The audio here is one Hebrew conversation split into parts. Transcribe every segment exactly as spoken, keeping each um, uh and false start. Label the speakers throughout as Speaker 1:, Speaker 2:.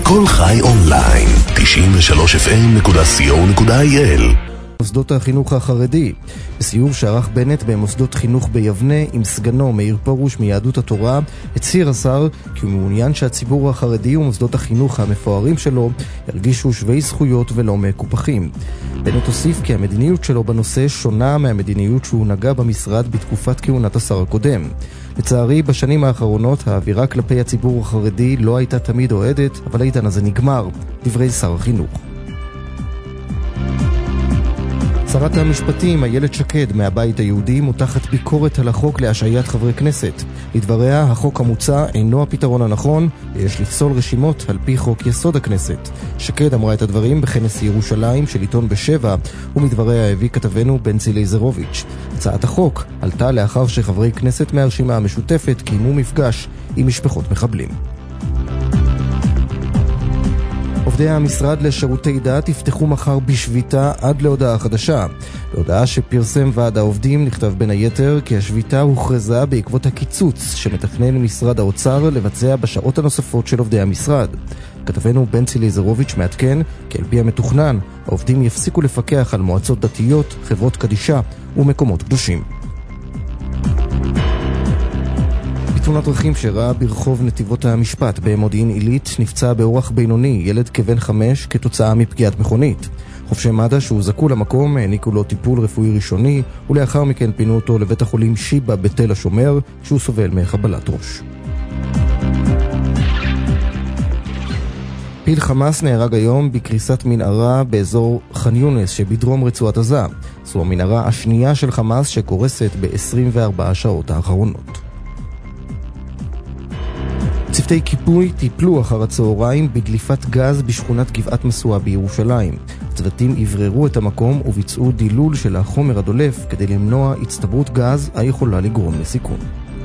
Speaker 1: כל חי אונליין, תשעים ושלוש אף אם נקודה סי או נקודה איי אל.
Speaker 2: מוסדות החינוך החרדי. בסיור שערך בנט במוסדות חינוך ביבנה עם סגנו מאיר פרוש מיהדות התורה, הצהיר השר כי הוא מעוניין שהציבור החרדי ומוסדות החינוך המפוארים שלו ירגישו שווי זכויות ולא מקופחים. בנט הוסיף כי המדיניות שלו בנושא שונה מהמדיניות שהוא נגע במשרד בתקופת כהונת השר הקודם. לצערי, בשנים האחרונות האווירה כלפי הציבור החרדי לא הייתה תמיד אוהדת, אבל העידן הזה נגמר. דברי שר החינוך. שרת המשפטים איילת שקד מהבית היהודי מותחת ביקורת על החוק להשעיית חברי כנסת. לדבריה, החוק המוצע אינו הפתרון הנכון, ויש לפסול רשימות על פי חוק יסוד הכנסת. שקד אמרה את הדברים בכנס ירושלים של עיתון בשבע, ומדבריה הביא כתבנו בנצי לייזרוביץ'. הצעת החוק עלתה לאחר שחברי כנסת מהרשימה המשותפת קיימו מפגש עם משפחות מחבלים. עובדי המשרד לשירותי דת יפתחו מחר בשביתה עד להודעה חדשה. בהודעה שפרסם ועד העובדים נכתב בין היתר כי השביתה הוכרזה בעקבות הקיצוץ שמתכנן משרד האוצר לבצע בשעות הנוספות של עובדי המשרד. כתבנו בנצי לייזרוביץ' מעדכן כי על פי המתוכנן העובדים יפסיקו לפקח על מועצות דתיות, חברות קדישה ומקומות קדושים. תאונת דרכים שראה ברחוב נתיבות המשפט במודיעין עילית נפצע באורח בינוני ילד כבן חמש כתוצאה מפגיעת מכונית. חובשי מד"א שהוזעקו למקום העניקו לו טיפול רפואי ראשוני ולאחר מכן פינו אותו לבית החולים שיבא בתל השומר שהוא סובל מחבלת ראש. פעיל חמאס נהרג היום בקריסת מנהרה באזור ח'אן יונס שבדרום רצועת עזה. זו המנהרה השנייה של חמאס שקורסת ב-עשרים וארבע השעות האחרונות. צוותי כיבוי טיפלו אחר הצהריים בדליפת גז בשכונת גבעת מסוע בירושלים. הצוותים עבררו את המקום וביצעו דילול של החומר הדולף כדי למנוע הצטברות גז היכולה לגרום לסיכון.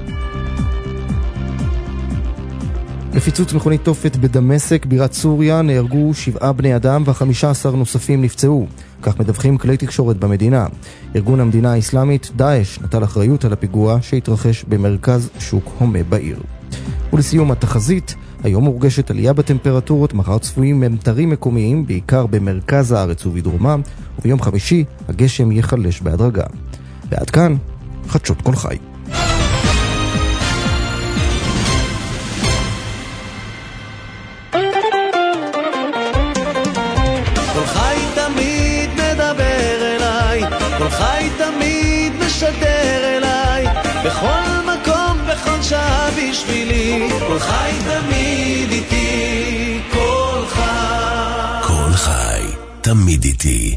Speaker 2: בפיצוץ מכונית תופת בדמשק בירת סוריה נהרגו שבעה בני אדם וחמישה עשר נוספים נפצעו. כך מדווחים כלי תקשורת במדינה. ארגון המדינה האסלאמית דאעש נטל אחריות על הפיגוע שהתרחש במרכז שוק הומה בעיר. ולסיום התחזית, היום מורגשת עלייה בטמפרטורות, מחר צפויים ממטרים מקומיים, בעיקר במרכז הארץ ובדרומה, וביום חמישי הגשם יחלש בהדרגה. ועד כאן, חדשות כל חי.
Speaker 3: כל חי תמיד מדבר אליי, כל חי תמיד משדר אליי, בכל מקום, בכל שעה בשבילי, כל חי תמיד איתי, כל חי.
Speaker 1: כל חי תמיד איתי.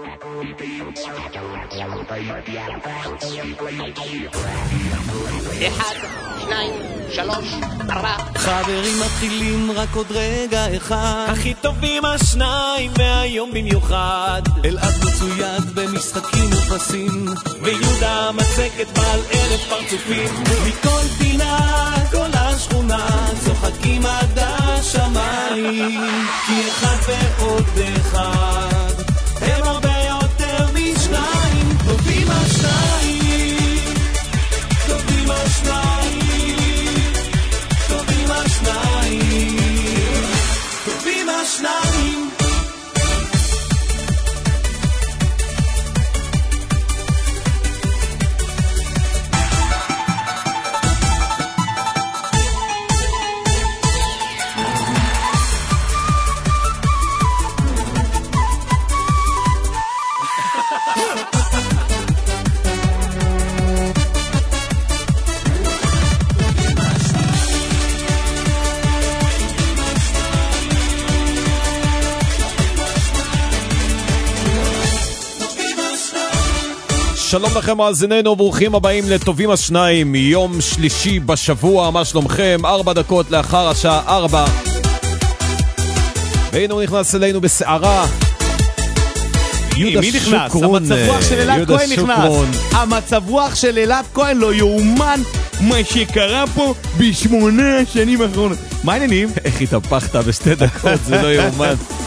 Speaker 4: אחד, שניים, שלוש, ארבע.
Speaker 3: חברים מתחילים רק עוד רגע אחד,
Speaker 5: הכי טובים השניים והיום במיוחד.
Speaker 3: אלעד מצויד במשחקים ופסים,
Speaker 5: ויהודה מצקת בעל אלף פרצופים.
Speaker 3: מכל פינה, כל השכונה צוחקים עד השמיים, כי אחד ועוד אחד הם הרבה יותר משניים. טובים השניים, טובים השניים, טובים השניים, טובים השניים.
Speaker 5: שלום לכם מאזיננו וברוכים הבאים לטובים השניים, יום שלישי בשבוע. מה שלומכם? ארבע דקות לאחר השעה ארבע, והנה הוא נכנס אלינו בסערה.
Speaker 6: מי נכנס? המצב רוח של אלעד כהן נכנס. המצב רוח של אלעד כהן לא יאומן מה שקרה פה בשמונה שנים האחרונות. מה העניינים?
Speaker 5: איך התהפכת בשתי דקות, זה לא יאומן.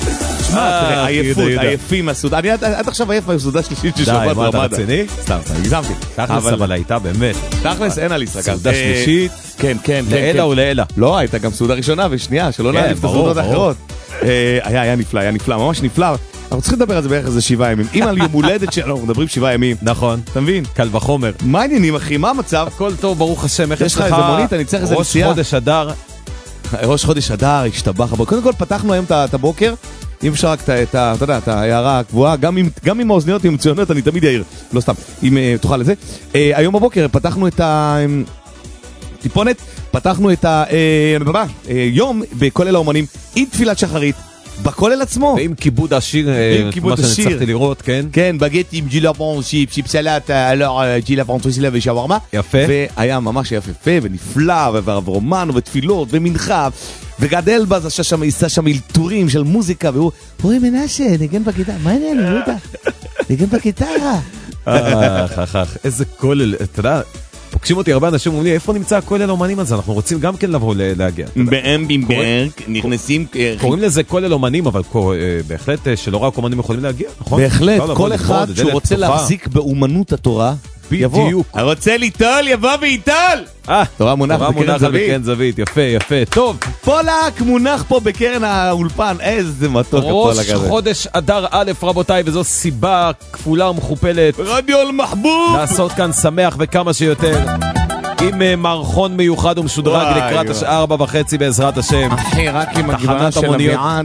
Speaker 6: תשמע, תראה, עייפות, עייפים מהסעודה. אני עד עכשיו עייף מהסעודה שלישית של שבת
Speaker 5: די, מה אתה רציני?
Speaker 6: סתם, סתם, הגזמתי.
Speaker 5: תכלס אבל הייתה באמת.
Speaker 6: תכלס אין על ישראכרט.
Speaker 5: סעודה שלישית.
Speaker 6: כן, כן.
Speaker 5: לאלה או לאלה?
Speaker 6: לא, הייתה גם סעודה ראשונה ושנייה, שלא נעליף את הסעודות האחרות. היה, היה נפלא, היה נפלא, ממש נפלא. אנחנו צריכים לדבר על זה בערך איזה שבעה ימים. אם על יום הולדת שלנו, אנחנו מדברים שבעה ימים.
Speaker 5: נכון.
Speaker 6: אתה מבין?
Speaker 5: קל וחומר.
Speaker 6: מה העניינים, אחי? מה המצב?
Speaker 5: הכל טוב, ברוך השם.
Speaker 6: יש לך איזה מונית, אני צריך איזה נסיעה.
Speaker 5: ראש חודש אדר.
Speaker 6: ראש חודש אדר, השתבח. קודם כל פתחנו היום את הבוקר, אם אפשר רק את ה... אתה יודע, את ההערה הקבועה, גם עם האוזניות המצוינות, אני תמיד יאיר. לא סתם, אם תוכל לזה. היום בבוקר פתחנו את ה... טיפונת, פתחנו את היום בכולל האומנים עם תפילת שחרית. בכולל עצמו.
Speaker 5: ועם כיבוד השיר, מה שנצטרכתי לראות, כן?
Speaker 6: כן, בגט עם ג'ילבון, שיפ, שיפ סלט, אלור, ג'ילבון, טריסלה ושווארמה.
Speaker 5: יפה.
Speaker 6: והיה ממש יפה ונפלא, ורומנו ותפילות ומנחה. וגד אלבז עשה שם, עשה שם אלתורים של מוזיקה, והוא, אוי מנשה, נגן בגיטרה. מה העניין, יהודה? נגן בגיטרה.
Speaker 5: אך, אך, אך, איזה כולל, אתה יודע, פוגשים אותי הרבה אנשים אומרים לי, איפה נמצא הכולל אומנים הזה? אנחנו רוצים גם כן לבוא להגיע.
Speaker 6: באמבימברג נכנסים...
Speaker 5: קוראים לזה כולל אומנים, אבל בהחלט שלא רק אומנים יכולים להגיע, נכון?
Speaker 6: בהחלט, כל אחד שרוצה להחזיק באומנות התורה, יבוא. הרוצה ליטול, יבוא ויטול! תורה מונח
Speaker 5: בקרן זווית, יפה, יפה, טוב.
Speaker 6: פולק מונח פה בקרן האולפן, איזה מתוק הפולק הזה.
Speaker 5: ראש חודש אדר א' רבותיי, וזו סיבה כפולה ומכופלת.
Speaker 6: רדיו אל-מחבוב!
Speaker 5: לעשות כאן שמח וכמה שיותר. עם מערכון מיוחד ומשודרג לקראת השעה ארבע וחצי בעזרת השם.
Speaker 6: אחי, רק עם הגברה של אביעד.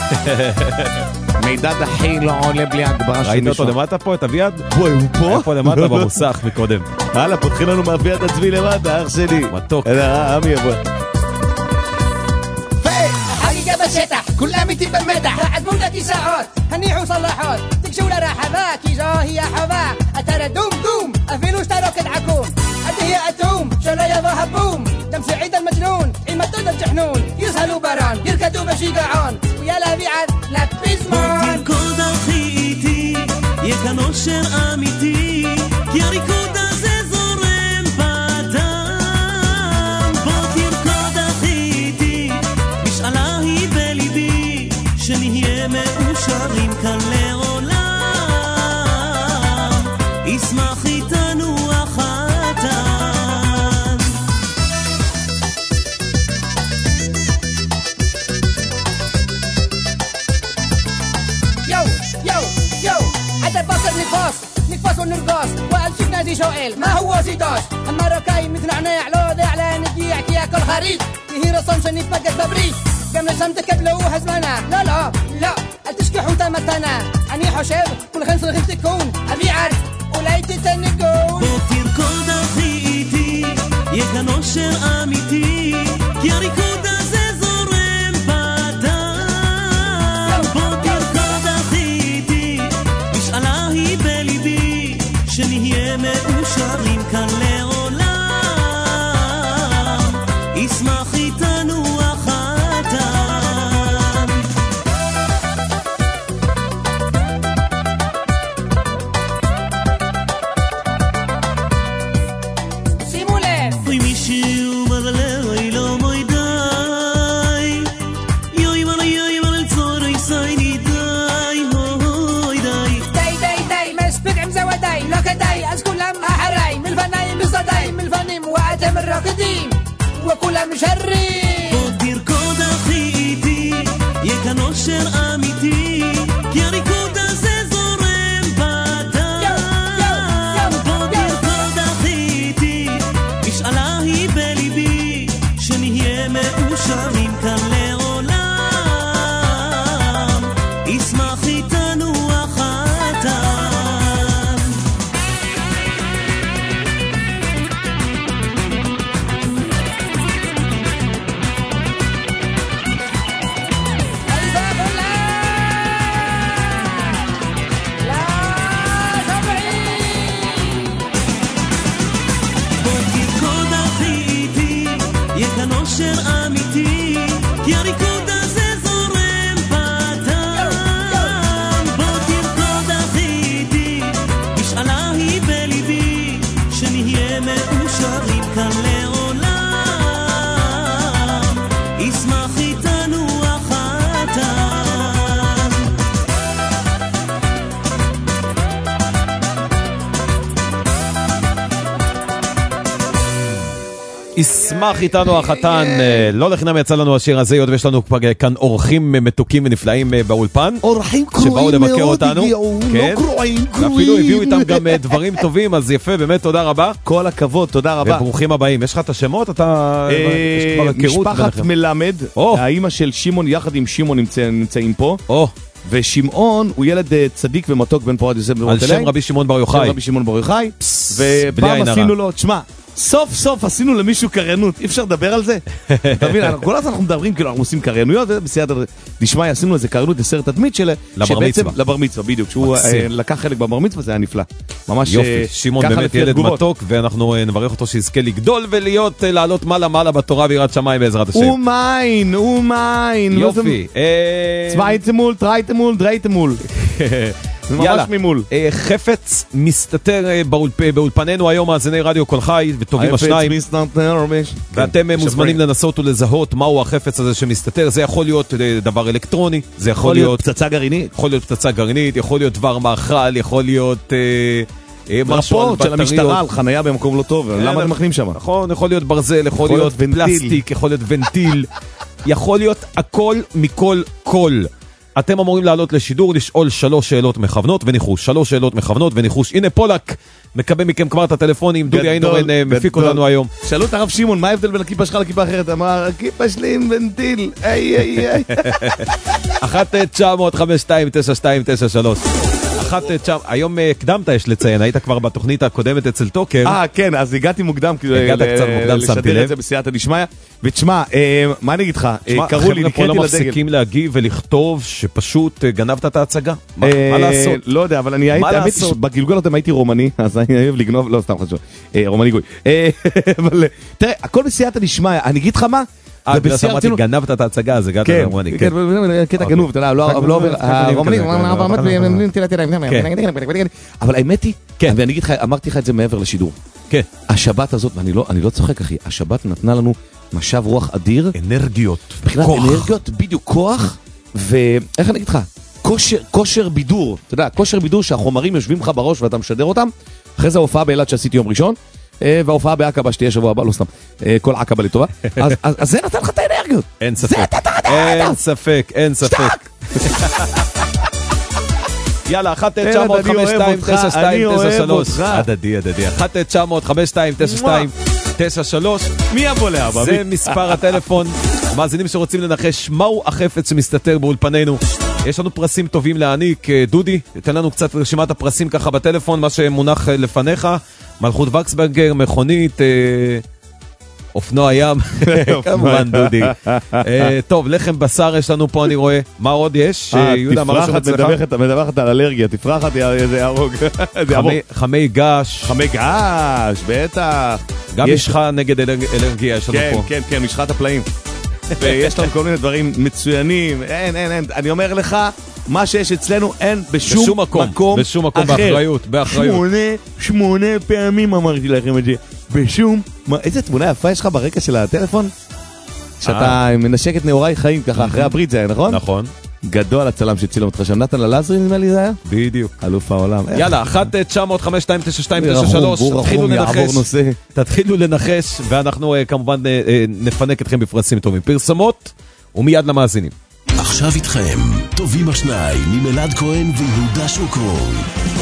Speaker 6: מידע דחי לא עולה בלי הגברה של מישהו.
Speaker 5: ראית אותו למטה פה, את אביעד?
Speaker 6: בואי, הוא פה?
Speaker 5: היה פה למטה במוסך מקודם.
Speaker 6: הלאה, פותחים לנו מאביעד עצמי למטה, אח שלי.
Speaker 5: מתוק.
Speaker 6: אלא, עמי יבוא.
Speaker 4: חגיגה בשטח, כולם איתי במדח. תעזבו את הכיסאות, הניחו סלחות. תגשו לרחבה, כי זו היא החובה. אתה דום דום, אפילו שאתה רוקד עקום. אל תהיה אטום, שלא יבוא הבום. דם סעיד المجنون, עם הטודם ג'חנון. יזהלו ברון, ירקדו בשיגעון. ויאללה אביעד, לפזמון.
Speaker 3: תרקוד אחי איתי, יהיה כאן אושר אמיתי, כי הריקוד הזה זורם בדם. בוא תרקוד אחי איתי, משאלה היא בליבי, שנהיה מאושרים כאן לעולם. ישמח איתנו החתן.
Speaker 4: יו, יו, יו, עד הבוקר נקפוס, נקפוס ונרגוס, وقال شفنا زي شوئل ما هو زيدوس. الماروكاي متنعنع لو ذاع لا نجيع كي ياكل خريط هي رسم شني فقد ببريد كم لازم تكبلوه زمانا. لا لا لا التشكيح وتمتنا اني حشر كل خنصر خنص تكون أبيعد אולי תתנגון.
Speaker 3: בוא תרקוד אחי איתי, יהיה כאן אושר אמיתי, כי הריקוד הזה זורם בדם. בוא תרקוד אחי איתי, משאלה היא בליבי, שנהיה מאושרים כאן לעולם. ישמח איתנו החתן.
Speaker 4: שימו לב,
Speaker 3: אוי מישהו בלילה לא מוידי, יוי מלא יוי מלא צורי סייני די, הוי די.
Speaker 4: די די די מספיק עם זה ודי, לא כדאי אז כולם אחריי, מלבניים בזדיים, מלבנים ואתם רוקדים וכולם משרים.
Speaker 3: בוא תרקוד אחי איתי, יהיה כאן אושר אמיתי, כי הריקוד הזה זורם בדם. בוא תרקוד אחי איתי, משאלה היא בליבי, שנהיה מאושרים כאן לעולם. ישמח איתנו החתן.
Speaker 4: אוי ואבולה
Speaker 5: ישמח איתנו החתן, לא לחינם יצא לנו השיר הזה, עוד ויש לנו כאן אורחים מתוקים ונפלאים באולפן,
Speaker 6: אורחים
Speaker 5: שבאו
Speaker 6: קרועים
Speaker 5: לבקר
Speaker 6: מאוד
Speaker 5: אותנו,
Speaker 6: הגיעו, לא
Speaker 5: כן,
Speaker 6: קרועים,
Speaker 5: ואפילו
Speaker 6: קרועים.
Speaker 5: הביאו איתם גם דברים טובים, אז יפה, באמת תודה רבה,
Speaker 6: כל הכבוד, תודה רבה.
Speaker 5: וברוכים הבאים. יש לך את השמות? אתה... יש כבר הכרות
Speaker 6: משפחת
Speaker 5: ביניכם.
Speaker 6: מלמד,
Speaker 5: או.
Speaker 6: האמא של שמעון יחד עם שמעון נמצא- נמצאים פה,
Speaker 5: או,
Speaker 6: ושמעון הוא ילד אה, צדיק ומתוק בן פורת יוסף
Speaker 5: על
Speaker 6: במות
Speaker 5: שם
Speaker 6: אליי.
Speaker 5: רבי שמעון בר
Speaker 6: שם
Speaker 5: יוחאי.
Speaker 6: רבי שמעון בר יוחאי,
Speaker 5: בלי
Speaker 6: ופעם
Speaker 5: עין הרע.
Speaker 6: עשינו לו, תשמע, סוף סוף עשינו למישהו קריינות, אי אפשר לדבר על זה? אתה מבין, אנחנו- כל הזמן אנחנו מדברים, כאילו אנחנו עושים קריינויות, בסייעתא דשמיא עשינו איזה קריינות לסרט תדמית שלה,
Speaker 5: לבר
Speaker 6: שבעצם-
Speaker 5: מצווה.
Speaker 6: לבר מצווה, בדיוק, שהוא
Speaker 5: מקסים.
Speaker 6: אה, לקח חלק בבר מצווה, זה היה נפלא. ממש
Speaker 5: יופי,
Speaker 6: אה,
Speaker 5: שמעון
Speaker 6: ככה
Speaker 5: באמת
Speaker 6: לפי
Speaker 5: ילד
Speaker 6: התגובות.
Speaker 5: מתוק, ואנחנו אה, נברך אותו שיזכה לגדול ולהיות, אה, לעלות מעלה מעלה בתורה ויראת שמיים בעזרת השם.
Speaker 6: ומיין, ומיין.
Speaker 5: יופי. אה,
Speaker 6: צווייטמול, טרייטמול, דרייטמול. זה
Speaker 5: יאללה.
Speaker 6: ממש ממול.
Speaker 5: אה, חפץ מסתתר אה, באולפ- באולפנינו היום, מאזיני רדיו כל חי וטובים השניים, ואתם אה, מוזמנים לנסות ולזהות מהו החפץ הזה שמסתתר. זה יכול להיות אה, דבר אלקטרוני, זה יכול
Speaker 6: יכול להיות
Speaker 5: להיות
Speaker 6: פצצה גרעינית.
Speaker 5: יכול להיות פצצה גרעינית, יכול להיות דבר מאכל, יכול להיות אה, אה, משהו על
Speaker 6: רפורט של
Speaker 5: בטריות.
Speaker 6: המשטרה על חנייה במקום לא טוב, למה
Speaker 5: אה,
Speaker 6: אתם מכנים שם?
Speaker 5: נכון, יכול להיות ברזל, יכול
Speaker 6: יכול
Speaker 5: להיות
Speaker 6: להיות ונטיל.
Speaker 5: פלסטיק, יכול להיות ונטיל, יכול להיות הכל מכל כל. אתם אמורים לעלות לשידור, לשאול שלוש שאלות מכוונות וניחוש, שלוש שאלות מכוונות וניחוש. הנה פולק, מקבל מכם כבר את הטלפונים, דודי איינורן אה, מפיק
Speaker 6: גדול.
Speaker 5: אותנו היום.
Speaker 6: שאלו את הרב שמעון, מה ההבדל בין הכיפה שלך לכיפה אחרת? אמר, הכיפה שלי עם ונטיל, איי איי איי.
Speaker 5: אחת תשע אפס אפס חמש שתיים תשע שתיים תשע שלוש. אחת תשע, היום אה, הקדמת יש לציין, היית כבר בתוכנית הקודמת אצל טוקר.
Speaker 6: אה, כן, אז הגעתי מוקדם, כאילו,
Speaker 5: הגעת
Speaker 6: ל-
Speaker 5: קצת מוקדם, שמתי
Speaker 6: לשדר
Speaker 5: לב.
Speaker 6: את זה בסייעתא דשמיא. ותשמע, אה, מה אני אגיד לך? אה,
Speaker 5: תשמע,
Speaker 6: קראו לי,
Speaker 5: החבר'ה פה לא
Speaker 6: נקראתי לדגל.
Speaker 5: מפסיקים להגיב ולכתוב שפשוט אה, גנבת את ההצגה. מה
Speaker 6: אה,
Speaker 5: מה לעשות?
Speaker 6: לא יודע, אבל אני הייתי, האמת היא
Speaker 5: לעשות?
Speaker 6: שבגלגול אותם הייתי רומני, אז אני אוהב לגנוב, לא, סתם חשוב, אה, רומני גוי. אה, אבל, אה, תראה, הכל בסייעתא דשמיא, אני אגיד לך מה?
Speaker 5: אה,
Speaker 6: זה
Speaker 5: בגלל
Speaker 6: בשיא
Speaker 5: שאמרתי,
Speaker 6: הרצינות.
Speaker 5: גנבת את ההצגה, אז הגעת
Speaker 6: כן,
Speaker 5: לרומני.
Speaker 6: כן,
Speaker 5: כן.
Speaker 6: קטע
Speaker 5: אוקיי.
Speaker 6: גנוב, אתה יודע, לא לא עובר, הרומני, אבל האמת היא,
Speaker 5: כן.
Speaker 6: ואני אגיד לך, אמרתי לך את זה מעבר לשידור,
Speaker 5: כן.
Speaker 6: השבת הזאת, ואני לא, אני לא צוחק אחי, השבת נתנה לנו משב רוח אדיר,
Speaker 5: אנרגיות.
Speaker 6: מבחינת
Speaker 5: כוח.
Speaker 6: אנרגיות, בדיוק, כוח, ואיך אני אגיד לך, כושר, כושר בידור, אתה יודע, כושר בידור שהחומרים יושבים לך בראש ואתה משדר אותם, אחרי זה ההופעה באילת שעשיתי יום ראשון, אה, וההופעה בעקבה שתהיה שבוע הבא, לא סתם, אה, כל עקבה לטובה, אז, אז, אז זה נתן לך את האנרגיות.
Speaker 5: אין
Speaker 6: זה
Speaker 5: ספק.
Speaker 6: נתן לך את
Speaker 5: אין
Speaker 6: האנרגיות.
Speaker 5: ספק, אין ספק. יאללה, אחת תשע אפס אפס חמש שתיים תשע שתיים תשע שלוש. הדדי, הדדי. אחת תשע אפס אפס חמש שתיים תשע שתיים תשע שלוש.
Speaker 6: מי יבוא לאבא?
Speaker 5: זה מספר הטלפון. מאזינים שרוצים לנחש מהו החפץ שמסתתר באולפנינו. יש לנו פרסים טובים להעניק. דודי, תן לנו קצת רשימת הפרסים ככה בטלפון, מה שמונח לפניך. מלכות וקסברגר, מכונית, אה, אופנוע ים, כמובן דודי. אה, טוב, לחם בשר יש לנו פה, אני רואה. מה עוד יש? אה, יהודה, מה רשום
Speaker 6: תפרחת
Speaker 5: אצלך?
Speaker 6: מדווחת על אלרגיה, תפרחת זה יהרוג. זה יעבור.
Speaker 5: חמי- חמי גש,
Speaker 6: חמי געש, בטח.
Speaker 5: גם
Speaker 6: יש-
Speaker 5: משחה נגד אלרג- אלרגיה יש לנו
Speaker 6: כן,
Speaker 5: פה.
Speaker 6: כן, כן, משחת הפלאים. ויש לנו כל מיני דברים מצוינים, אין, אין, אין, אני אומר לך, מה שיש אצלנו אין בשום,
Speaker 5: בשום מקום,
Speaker 6: מקום
Speaker 5: בשום מקום,
Speaker 6: אחר.
Speaker 5: באחריות, באחריות.
Speaker 6: שמונה, שמונה פעמים אמרתי לכם את זה, בשום, מה, איזה תמונה יפה יש לך ברקע של הטלפון? שאתה מנשק את נעוריי חיים ככה, אחרי הברית זה היה, נכון?
Speaker 5: נכון,
Speaker 6: גדול הצלם שצילם אותך שם, נתן ללזרי נדמה לי זה היה?
Speaker 5: בדיוק.
Speaker 6: אלוף העולם.
Speaker 5: יאללה, אחת תשע אפס אפס חמש שתיים תשע שתיים תשע
Speaker 6: רחום,
Speaker 5: שלוש,
Speaker 6: בור
Speaker 5: תתחילו
Speaker 6: רחום, יעבור
Speaker 5: לנחש,
Speaker 6: נושא.
Speaker 5: תתחילו לנחש, ואנחנו אה, כמובן אה, אה, נפנק אתכם בפרסים טובים. פרסומות, ומיד למאזינים.
Speaker 1: עכשיו איתכם, טובים השניים ממלעד כהן ויהודה שוקרון.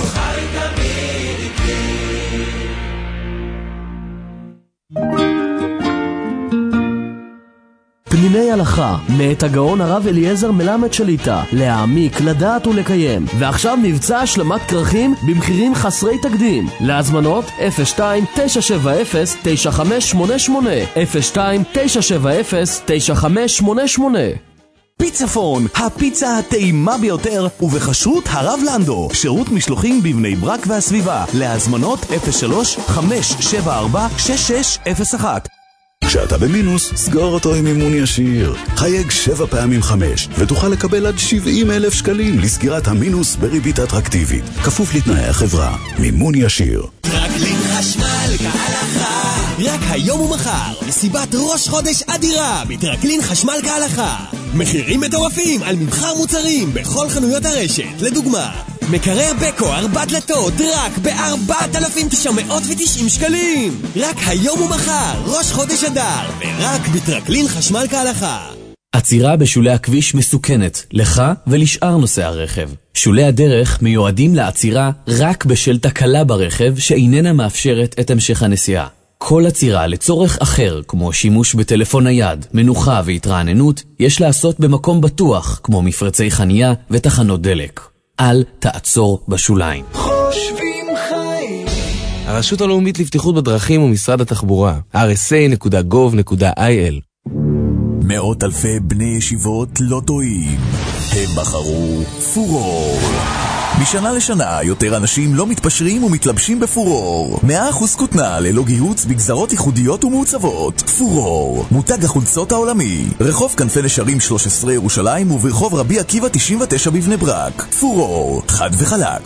Speaker 7: פניני הלכה, מאת הגאון הרב אליעזר מלמד שליטה, להעמיק, לדעת ולקיים. ועכשיו מבצע השלמת כרכים במחירים חסרי תקדים. להזמנות אפס שתיים תשע שבע אפס תשע חמש שמונה שמונה אפס שתיים תשע שבע אפס תשע חמש שמונה שמונה.
Speaker 8: פיצפון, הפיצה הטעימה ביותר, ובחשרות הרב לנדו. שירות משלוחים בבני ברק והסביבה. להזמנות אפס שלוש חמש שבע ארבע שש שש אפס אחת.
Speaker 1: כשאתה במינוס, סגור אותו עם מימון ישיר. חייג שבע פעמים חמש, ותוכל לקבל עד שבעים אלף שקלים לסגירת המינוס בריבית אטרקטיבית. כפוף לתנאי החברה. מימון ישיר.
Speaker 9: טרקלין חשמל כהלכה. רק היום ומחר, מסיבת ראש חודש אדירה בטרקלין חשמל כהלכה. מחירים מטורפים על מבחר מוצרים בכל חנויות הרשת. לדוגמה, מקרר בקו ארבע דלתות רק ב-ארבעת אלפים תשע מאות ותשעים שקלים. רק היום ומחר, ראש חודש אדר, ורק בטרקלין חשמל כהלכה.
Speaker 7: עצירה בשולי הכביש מסוכנת, לך ולשאר נוסעי הרכב. שולי הדרך מיועדים לעצירה רק בשל תקלה ברכב שאיננה מאפשרת את המשך הנסיעה. כל עצירה לצורך אחר, כמו שימוש בטלפון נייד, מנוחה והתרעננות, יש לעשות במקום בטוח, כמו מפרצי חנייה ותחנות דלק. אל תעצור בשוליים.
Speaker 10: חושבים חיים.
Speaker 11: הרשות הלאומית לבטיחות בדרכים ומשרד התחבורה, אר אס איי נקודה גוב נקודה איי אל.
Speaker 1: מאות אלפי בני ישיבות לא טועים. הם בחרו פורור. משנה לשנה יותר אנשים לא מתפשרים ומתלבשים בפורור. מאה אחוז כותנה ללא גיהוץ בגזרות ייחודיות ומעוצבות. פורור, מותג החולצות העולמי. רחוב כנפי נשרים שלוש עשרה ירושלים וברחוב רבי עקיבא תשעים ותשע בבני ברק. פורור, חד וחלק.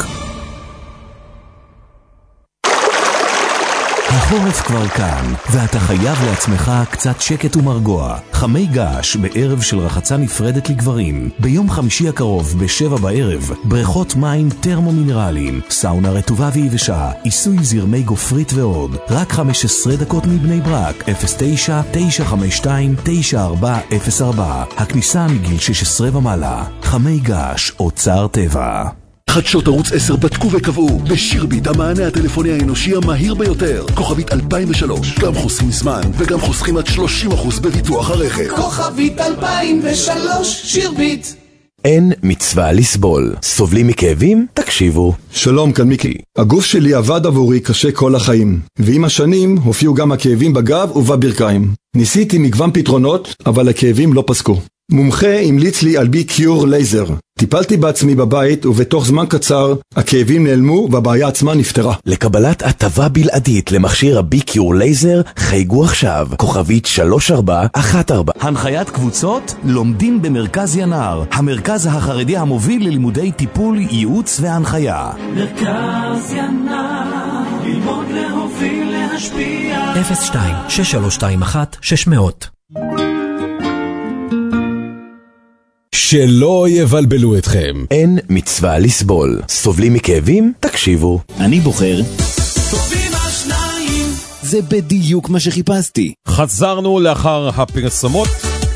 Speaker 8: החורף כבר כאן, ואתה חייב לעצמך קצת שקט ומרגוע. חמי געש בערב של רחצה נפרדת לגברים. ביום חמישי הקרוב בשבע בערב, בריכות מים טרמו-מינרליים, סאונה רטובה ויבשה, עיסוי זרמי גופרית ועוד. רק חמש עשרה דקות מבני ברק, אפס תשע תשע חמש שתיים תשע ארבע אפס ארבע. הכניסה מגיל שש עשרה ומעלה. חמי געש, אוצר טבע.
Speaker 12: חדשות ערוץ עשר בדקו וקבעו בשירביט המענה הטלפוני האנושי המהיר ביותר. כוכבית אלפיים ושלוש, גם חוסכים זמן וגם חוסכים עד שלושים אחוז בביטוח הרכב.
Speaker 10: כוכבית אלפיים ושלוש, שירביט.
Speaker 13: אין מצווה לסבול. סובלים מכאבים? תקשיבו.
Speaker 14: שלום, כאן מיקי. הגוף שלי עבד עבורי קשה כל החיים, ועם השנים הופיעו גם הכאבים בגב ובברכיים. ניסיתי מגוון פתרונות, אבל הכאבים לא פסקו. מומחה המליץ לי על בי קיור לייזר. טיפלתי בעצמי בבית, ובתוך זמן קצר הכאבים נעלמו והבעיה עצמה נפתרה.
Speaker 13: לקבלת הטבה בלעדית למכשיר הבי קיור לייזר, חייגו עכשיו, כוכבית שלוש ארבע אחת ארבע.
Speaker 8: הנחיית קבוצות לומדים במרכז ינער, המרכז החרדי המוביל ללימודי טיפול, ייעוץ והנחיה.
Speaker 10: מרכז ינער, ללמוד להוביל להשפיע.
Speaker 15: אפס שתיים שש שלוש שתיים אחת שש מאות.
Speaker 1: שלא יבלבלו אתכם.
Speaker 13: אין מצווה לסבול. סובלים מכאבים? תקשיבו.
Speaker 8: אני בוחר.
Speaker 10: טובים השניים.
Speaker 8: זה בדיוק מה שחיפשתי.
Speaker 5: חזרנו לאחר הפרסומות.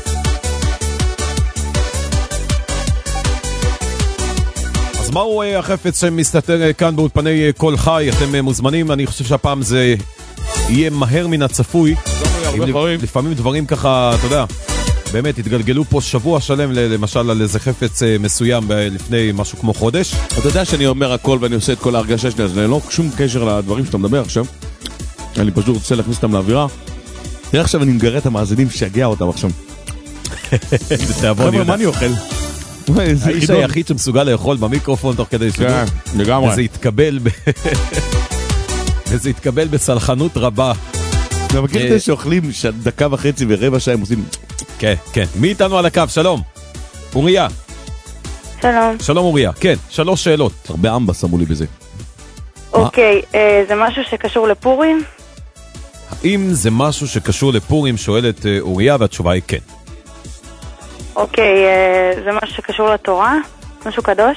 Speaker 5: אז מהו החפץ שמסתתר כאן באולפני כל חי? אתם מוזמנים, אני חושב שהפעם זה יהיה מהר מן הצפוי. לפעמים דברים ככה, אתה יודע, באמת התגלגלו פה שבוע שלם למשל על איזה חפץ מסוים לפני משהו כמו חודש.
Speaker 6: אתה יודע שאני אומר הכל ואני עושה את כל ההרגשה שלי, אז לא שום קשר לדברים שאתה מדבר עכשיו. אני פשוט רוצה להכניס אותם לאווירה. תראה עכשיו אני מגרה את המאזינים שיגיע אותם עכשיו.
Speaker 5: חבר'ה,
Speaker 6: מה אני אוכל?
Speaker 5: האיש היחיד שמסוגל לאכול במיקרופון תוך כדי שידור.
Speaker 6: לגמרי.
Speaker 5: וזה יתקבל וזה יתקבל בסלחנות רבה.
Speaker 6: אתה מכיר את זה שאוכלים דקה וחצי ורבע שעה הם עושים...
Speaker 5: כן, כן. מי איתנו על הקו? שלום. אוריה.
Speaker 16: שלום.
Speaker 5: שלום אוריה. כן, שלוש שאלות.
Speaker 6: הרבה אמבה שמו לי בזה.
Speaker 16: אוקיי, זה משהו שקשור לפורים?
Speaker 5: האם זה משהו שקשור לפורים? שואלת אוריה, והתשובה היא כן.
Speaker 16: אוקיי, זה משהו שקשור לתורה? משהו קדוש?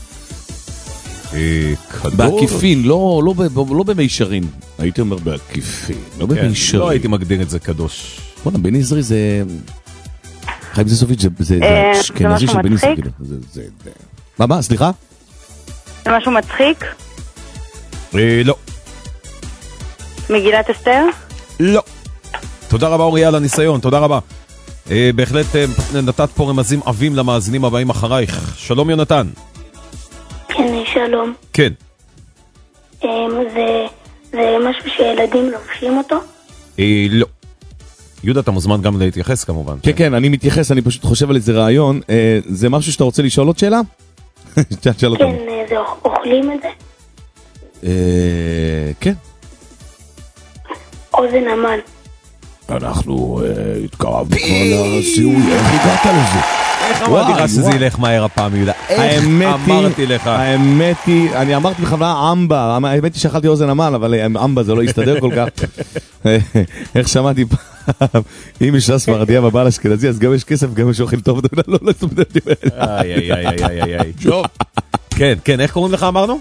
Speaker 5: קדוש?
Speaker 6: בעקיפין, לא במישרין. הייתי אומר בעקיפין, לא במישרין.
Speaker 5: לא הייתי מגדיר את זה קדוש.
Speaker 6: בוא'נה, בן עזרי זה... חיים זסופית זה אשכנזי של בן עזרי. מה, מה? סליחה?
Speaker 16: זה משהו מצחיק?
Speaker 5: לא.
Speaker 16: מגילת אסתר?
Speaker 5: לא. תודה רבה אוריה על הניסיון, תודה רבה. בהחלט נתת פה רמזים עבים למאזינים הבאים אחרייך. שלום יונתן.
Speaker 17: כן, שלום.
Speaker 5: כן.
Speaker 17: זה משהו שילדים לובשים אותו?
Speaker 5: לא. יהודה, אתה מוזמן גם להתייחס כמובן.
Speaker 6: כן, כן, אני מתייחס, אני פשוט חושב על איזה רעיון. זה משהו שאתה רוצה לשאול עוד שאלה?
Speaker 17: כן, זה אוכלים את זה?
Speaker 6: כן.
Speaker 17: אוזן המן.
Speaker 6: אנחנו התקרבנו כבר לסיום, איך הגעת לזה?
Speaker 5: איך אמרתי לך שזה ילך מהר הפעם, יהודה? איך אמרתי לך?
Speaker 6: האמת היא, אני אמרתי בכוונה אמבה, האמת היא שאכלתי אוזן המן, אבל אמבה זה לא יסתדר כל כך. איך שמעתי פעם, אם יש ספרדיה בבעל אשכנזי, אז גם יש כסף, גם יש אוכל טוב, לא לא לא.
Speaker 5: איי איי איי איי איי. טוב. כן, כן, איך קוראים לך אמרנו?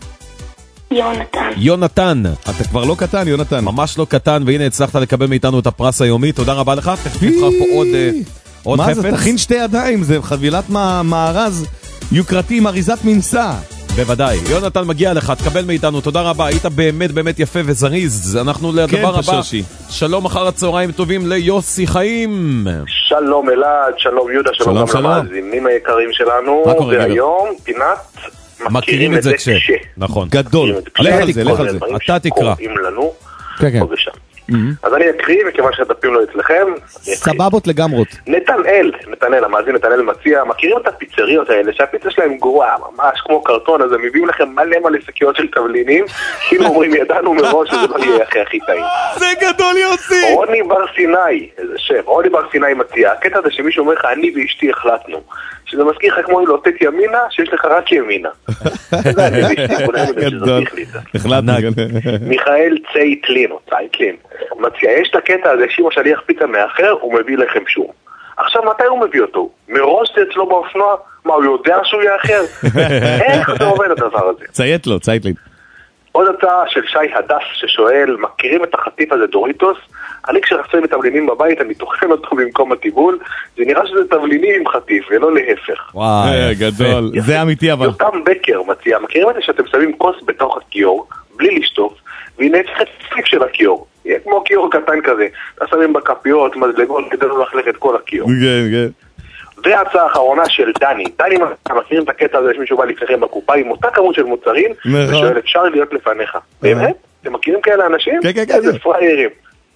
Speaker 17: יונתן.
Speaker 5: יונתן.
Speaker 6: אתה כבר לא קטן, יונתן.
Speaker 5: ממש לא קטן, והנה הצלחת לקבל מאיתנו את הפרס היומי, תודה רבה לך, תכף נבחר פה עוד, עוד
Speaker 6: מה
Speaker 5: חפץ.
Speaker 6: זה, תכין שתי ידיים, זה חבילת מארז יוקרתי עם אריזת מנסה.
Speaker 5: בוודאי, יונתן מגיע לך, תקבל מאיתנו, תודה רבה, היית באמת באמת יפה וזריז, אנחנו לדבר הבא.
Speaker 6: פשושי.
Speaker 5: שלום אחר הצהריים טובים ליוסי חיים.
Speaker 18: שלום אלעד, שלום יהודה, שלום גם למאזינים היקרים שלנו, והיום פינת מכירים את זה כש.
Speaker 5: נכון.
Speaker 6: גדול. לך על זה, לך על זה.
Speaker 5: אתה תקרא.
Speaker 18: קוראים לנו,
Speaker 6: כן, כן.
Speaker 18: פה ושם. אז אני אקריא, מכיוון שהדפים לא אצלכם.
Speaker 6: סבבות לגמרות.
Speaker 18: נתנאל, נתנאל, המאזין נתנאל מציע, מכירים את הפיצריות האלה, שהפיצה שלהם גרועה, ממש כמו קרטון, אז הם מביאים לכם מלא מלא שקיות של תבלינים, כאילו אומרים ידענו מראש שזה לא יהיה הכי הכי טעים.
Speaker 6: זה גדול יוסי!
Speaker 18: רוני בר סיני, איזה שם, רוני בר סיני מציע, הקטע הזה שמישהו אומר לך, אני ואשתי החלטנו, שזה מזכיר לך כמו לוטט ימינה, שיש לך רק ימינה. זה אני ואשתי, כולם יודעים שזאת החליטה.
Speaker 6: החלטנו.
Speaker 18: מיכאל צייטלין, או צייטלין, מציע, יש את הקטע הזה שאם השליח פיצה מאחר, הוא מביא לכם שום. עכשיו, מתי הוא מביא אותו? מראש זה אצלו באופנוע? מה, הוא יודע שהוא יאחר? איך זה עובד הדבר הזה?
Speaker 6: ציית לו, צייטלין.
Speaker 18: עוד הצעה של שי הדס ששואל, מכירים את החטיף הזה דוריטוס? אני כשרצוי מתבלינים בבית, אני תוכן אותו במקום הטיבול, זה נראה שזה תבלינים עם חטיף, ולא להפך.
Speaker 6: וואי, גדול. זה אמיתי אבל.
Speaker 18: יותם בקר מציע, מכירים את זה שאתם שמים כוס בתוך הכיור, בלי לשטוף, והנה יש חטיף של הכיור. יהיה כמו כיור קטן כזה, שמים בכפיות, מזלגות, כדי לא לחלק את כל הכיור.
Speaker 6: כן, כן.
Speaker 18: וההצעה האחרונה של דני, דני מכירים את הקטע הזה שמישהו בא לפניכם בקופה עם אותה כמות של מוצרים, ושואל אפשר להיות לפניך. באמת? אתם מכירים כאלה אנשים?
Speaker 6: כן, כן, כן.
Speaker 18: איזה פריירים.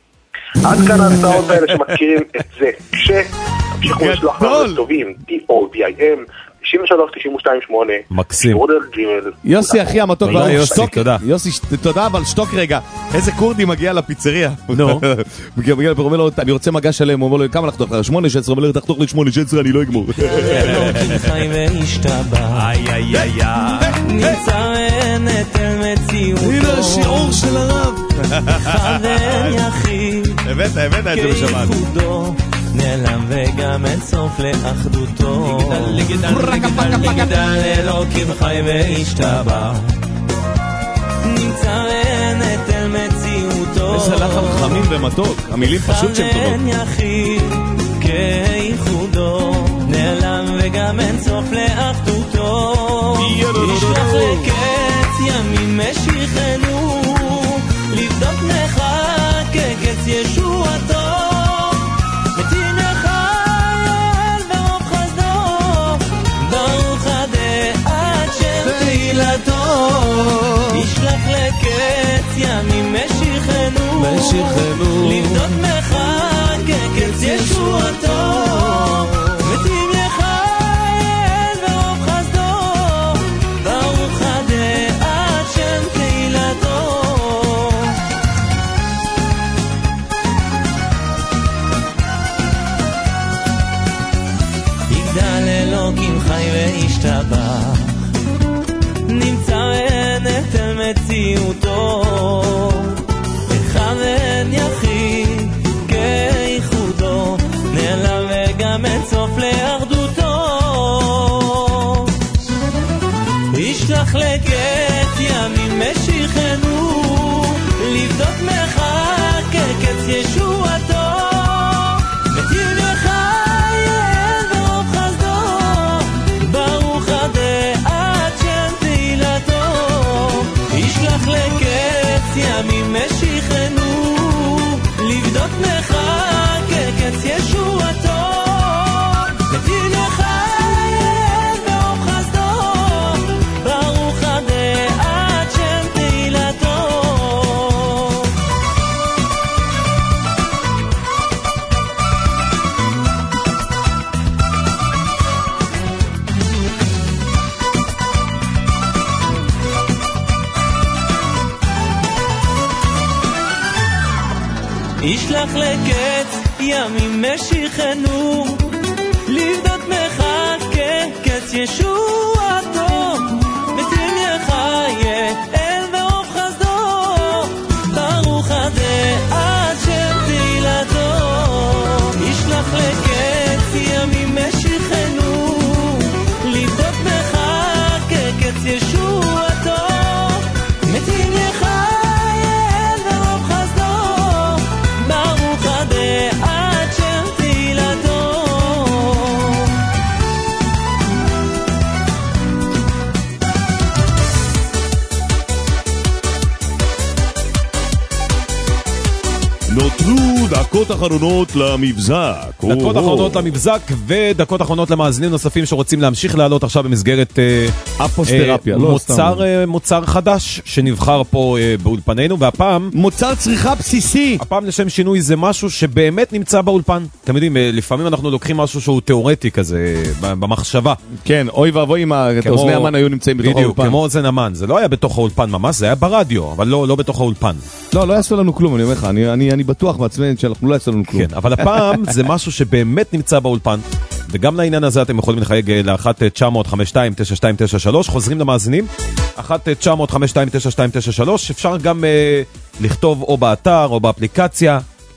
Speaker 18: עד כאן ההצעות האלה שמכירים את זה, כשתמשיכו לשלוח לנו טובים, טי או בי איי אם, תשעים ושלוש תשעים ושתיים שמונה,
Speaker 5: מקסים.
Speaker 6: יוסי אחי המתוק,
Speaker 5: תודה יוסי, תודה.
Speaker 6: יוסי, תודה, אבל שתוק רגע, איזה קורדי מגיע לפיצריה?
Speaker 5: נו.
Speaker 6: מגיע לפה, אומר לו, אני רוצה מגע שלם, הוא אומר לו, כמה לחתוך לך? שמונה שש עשרה, אומר לו, תחתוך לי שמונה שש עשרה, אני לא אגמור.
Speaker 10: הנה השיעור של הרב.
Speaker 6: הבאת, הבאת את זה בשבת.
Speaker 10: נעלם וגם אין סוף לאחדותו, יגדל אלוקים חי והשתבח, נמצא ענת אל מציאותו,
Speaker 6: איזה לחן חמים ומתוק, המילים פשוט שהן טובות.
Speaker 10: חן יחיד כייחודו, נעלם וגם אין סוף לאחדותו, ישלח לקץ ימים משיחנו, לבדוק נחק כקץ ישועתו, ישלח לקץ ימים משיחנו, לבדות מחר כקץ ישועתו, מתים יחייל ברוב חסדו, ברוך הדעת שם תהילתו. יגדל אלוקים חי וישתבח, נמצא ענת אל מציאותו, מכוון יחיד כייחודו, נעלם וגם אין סוף לאחדותו, ישלח לקץ ימים משיחנו, לבדוק מחר כקץ ישועתו, מתים יחייל ברוב חסדו, ברוך הדעת שם תהילתו, ישלח לקץ ימים משיחנו, לבדוק מחר כקץ ישועתו, מתים יחייל ברוב חסדו, ברוך הדעת שם תהילתו. ישלח לקץ ימים משיחנו, לבדות מחק כקץ ישועתו, מתים יחיה אל ברוב חסדו, ברוך הדעת שם תהילתו, ישלח לקץ ימים משיחנו, לבדות מחק כקץ ישועתו,
Speaker 6: דקות אחרונות למבזק.
Speaker 5: דקות אחרונות למבזק ודקות אחרונות למאזינים נוספים שרוצים להמשיך לעלות עכשיו במסגרת
Speaker 6: אפוסטרפיה, לא
Speaker 5: מוצר, מוצר חדש שנבחר פה באולפנינו, והפעם
Speaker 6: מוצר צריכה בסיסי.
Speaker 5: הפעם לשם שינוי זה משהו שבאמת נמצא באולפן. אתם יודעים, לפעמים אנחנו לוקחים משהו שהוא תיאורטי כזה במחשבה.
Speaker 6: כן, אוי ואבוי אם אוזני המן היו נמצאים בתוך
Speaker 5: בדיוק,
Speaker 6: האולפן.
Speaker 5: כמו אוזן המן, זה לא היה בתוך האולפן ממש, זה היה ברדיו, אבל לא, לא בתוך האולפן.
Speaker 6: לא, לא יעשו לנו כלום, אני אומר לך, אני, אני, אני בטוח בעצמי שאנחנו לא יעשו לנו כלום.
Speaker 5: כן, אבל הפעם זה משהו שבאמת נמצא באולפן, וגם לעניין הזה אתם יכולים לחייג ל-אחת תשע אפס אפס חמש שתיים תשע שתיים תשע שלוש, חוזרים למאזינים, אחת תשע אפס אפס חמש שתיים תשע שתיים תשע שלוש, אפשר גם אה, לכתוב או באתר או באפליקציה,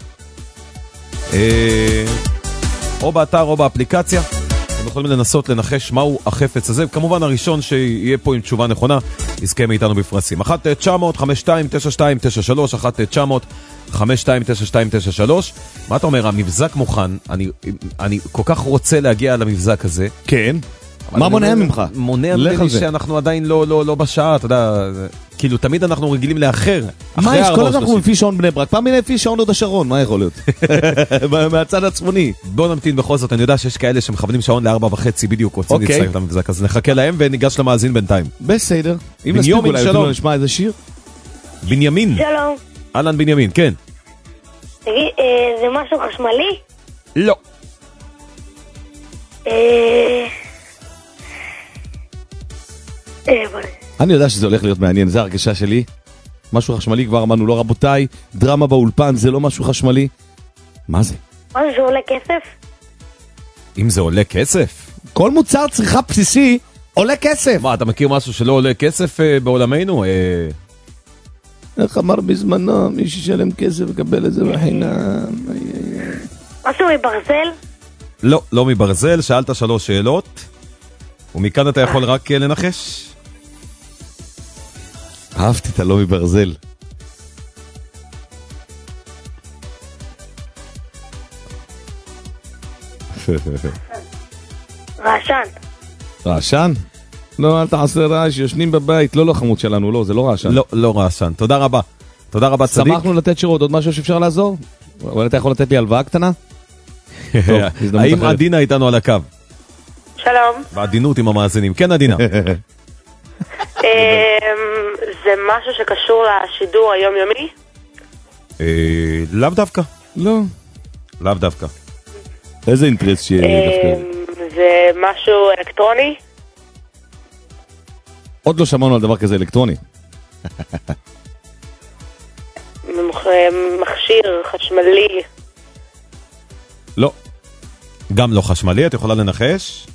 Speaker 5: אה, או באתר או באפליקציה, אתם יכולים לנסות לנחש מהו החפץ הזה, וכמובן הראשון שיהיה פה עם תשובה נכונה, יזכה מאיתנו בפרסים. אחת תשע אפס אפס חמש שתיים תשע שתיים תשע שלוש, אחת תשע אפס אפס חמש שתיים תשע שתיים תשע שלוש. מה אתה אומר, המבזק מוכן, אני, אני כל כך רוצה להגיע למבזק הזה.
Speaker 6: כן. מה מונע ממך?
Speaker 5: מונע ממני שאנחנו עדיין לא, לא, לא בשעה, אתה יודע, כאילו תמיד אנחנו רגילים לאחר.
Speaker 6: מה יש? כל אנחנו לפי שעון בני ברק, פעם מיני לפי שעון עוד השרון, מה יכול להיות? מהצד הצפוני.
Speaker 5: בוא נמתין בכל זאת, אני יודע שיש כאלה שמכוונים שעון לארבע וחצי בדיוק, רוצים להצטרף למבזק, אז נחכה להם וניגש למאזין בינתיים.
Speaker 6: בסדר. אם נספיק אולי אפילו נשמע איזה שיר.
Speaker 5: בנימין.
Speaker 17: שלום.
Speaker 5: אהלן בנימין, כן.
Speaker 17: תגיד, זה משהו חשמלי?
Speaker 5: לא.
Speaker 17: אה...
Speaker 6: אני יודע שזה הולך להיות מעניין, זה הרגשה שלי. משהו חשמלי, כבר אמרנו, לא רבותיי, דרמה באולפן זה לא משהו חשמלי. מה זה?
Speaker 17: משהו שעולה כסף?
Speaker 5: אם זה עולה כסף?
Speaker 6: כל מוצר צריכה בסיסי עולה כסף.
Speaker 5: מה, אתה מכיר משהו שלא עולה כסף אה, בעולמנו? אה...
Speaker 6: איך אמר בזמנו, מי שישלם כסף וקבל את זה בחינם.
Speaker 17: משהו מברזל?
Speaker 5: לא, לא מברזל, שאלת שלוש שאלות, ומכאן אתה יכול רק לנחש.
Speaker 6: אהבתי את הלא מברזל.
Speaker 17: רעשן.
Speaker 6: רעשן? לא, אל תעשה רעש, יושנים בבית. לא, לא חמוד שלנו, לא, זה לא רעשן.
Speaker 5: לא, לא רעשן. תודה רבה. תודה רבה צדיק.
Speaker 6: שמחנו לתת שירות, עוד משהו שאפשר לעזור? אבל אתה יכול לתת לי הלוואה קטנה?
Speaker 5: האם עדינה איתנו על הקו?
Speaker 16: שלום.
Speaker 5: בעדינות עם המאזינים. כן, עדינה.
Speaker 16: זה משהו שקשור לשידור היומיומי?
Speaker 5: לאו דווקא.
Speaker 6: לא.
Speaker 5: לאו דווקא.
Speaker 6: איזה אינטרס שיהיה דווקא?
Speaker 16: זה משהו אלקטרוני?
Speaker 6: עוד לא שמענו על דבר כזה אלקטרוני.
Speaker 16: מכשיר חשמלי?
Speaker 5: לא. גם לא חשמלי, את יכולה לנחש?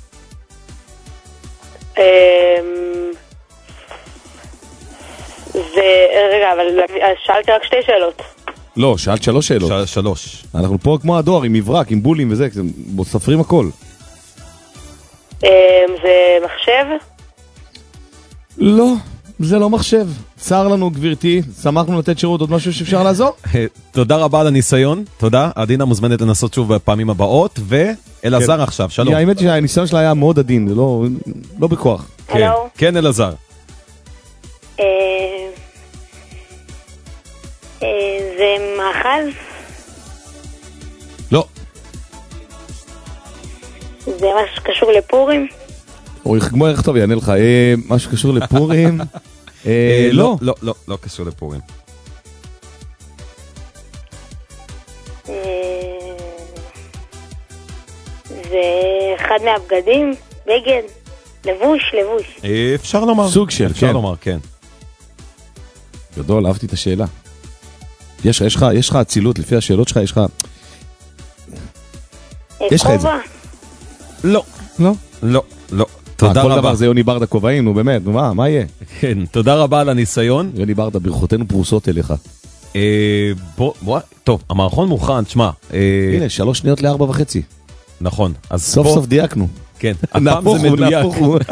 Speaker 16: זה... רגע, אבל שאלתי רק שתי שאלות.
Speaker 6: לא, שאלת שלוש שאלות.
Speaker 5: שלוש.
Speaker 6: אנחנו פה כמו הדואר, עם מברק, עם בולים וזה, ספרים הכל.
Speaker 16: זה מחשב?
Speaker 6: לא, זה לא מחשב. צר לנו גבירתי, שמחנו לתת שירות, עוד משהו שאפשר לעזור?
Speaker 5: תודה רבה על הניסיון, תודה. עדינה מוזמנת לנסות שוב בפעמים הבאות, ואלעזר עכשיו, שלום.
Speaker 6: האמת שהניסיון שלה היה מאוד עדין, לא בכוח.
Speaker 5: כן, אלעזר.
Speaker 17: זה מאכל?
Speaker 6: לא.
Speaker 17: זה משהו שקשור לפורים?
Speaker 6: אוי, כמו איך טוב, יענה לך, משהו שקשור לפורים?
Speaker 5: לא, לא, לא, לא קשור לפורים.
Speaker 17: זה אחד מהבגדים? בגד? לבוש, לבוש.
Speaker 5: אפשר לומר.
Speaker 6: סוג של, כן.
Speaker 5: אפשר לומר, כן.
Speaker 6: גדול, אהבתי את השאלה. יש, יש לך, יש לך הצילות, לפי השאלות שלך, יש לך... יש לך את זה.
Speaker 5: לא.
Speaker 6: לא?
Speaker 5: לא, לא. תודה
Speaker 6: כל
Speaker 5: רבה.
Speaker 6: דבר זה יוני ברדה כובעים, נו באמת, נו מה, מה יהיה?
Speaker 5: כן, תודה רבה על הניסיון.
Speaker 6: יוני ברדה, ברכותינו פרוסות אליך.
Speaker 5: בוא, בוא, טוב, המערכון מוכן, תשמע.
Speaker 6: הנה, שלוש שניות לארבע וחצי.
Speaker 5: נכון. אז
Speaker 6: סוף סוף דייקנו.
Speaker 5: כן, הפעם זה מדויק.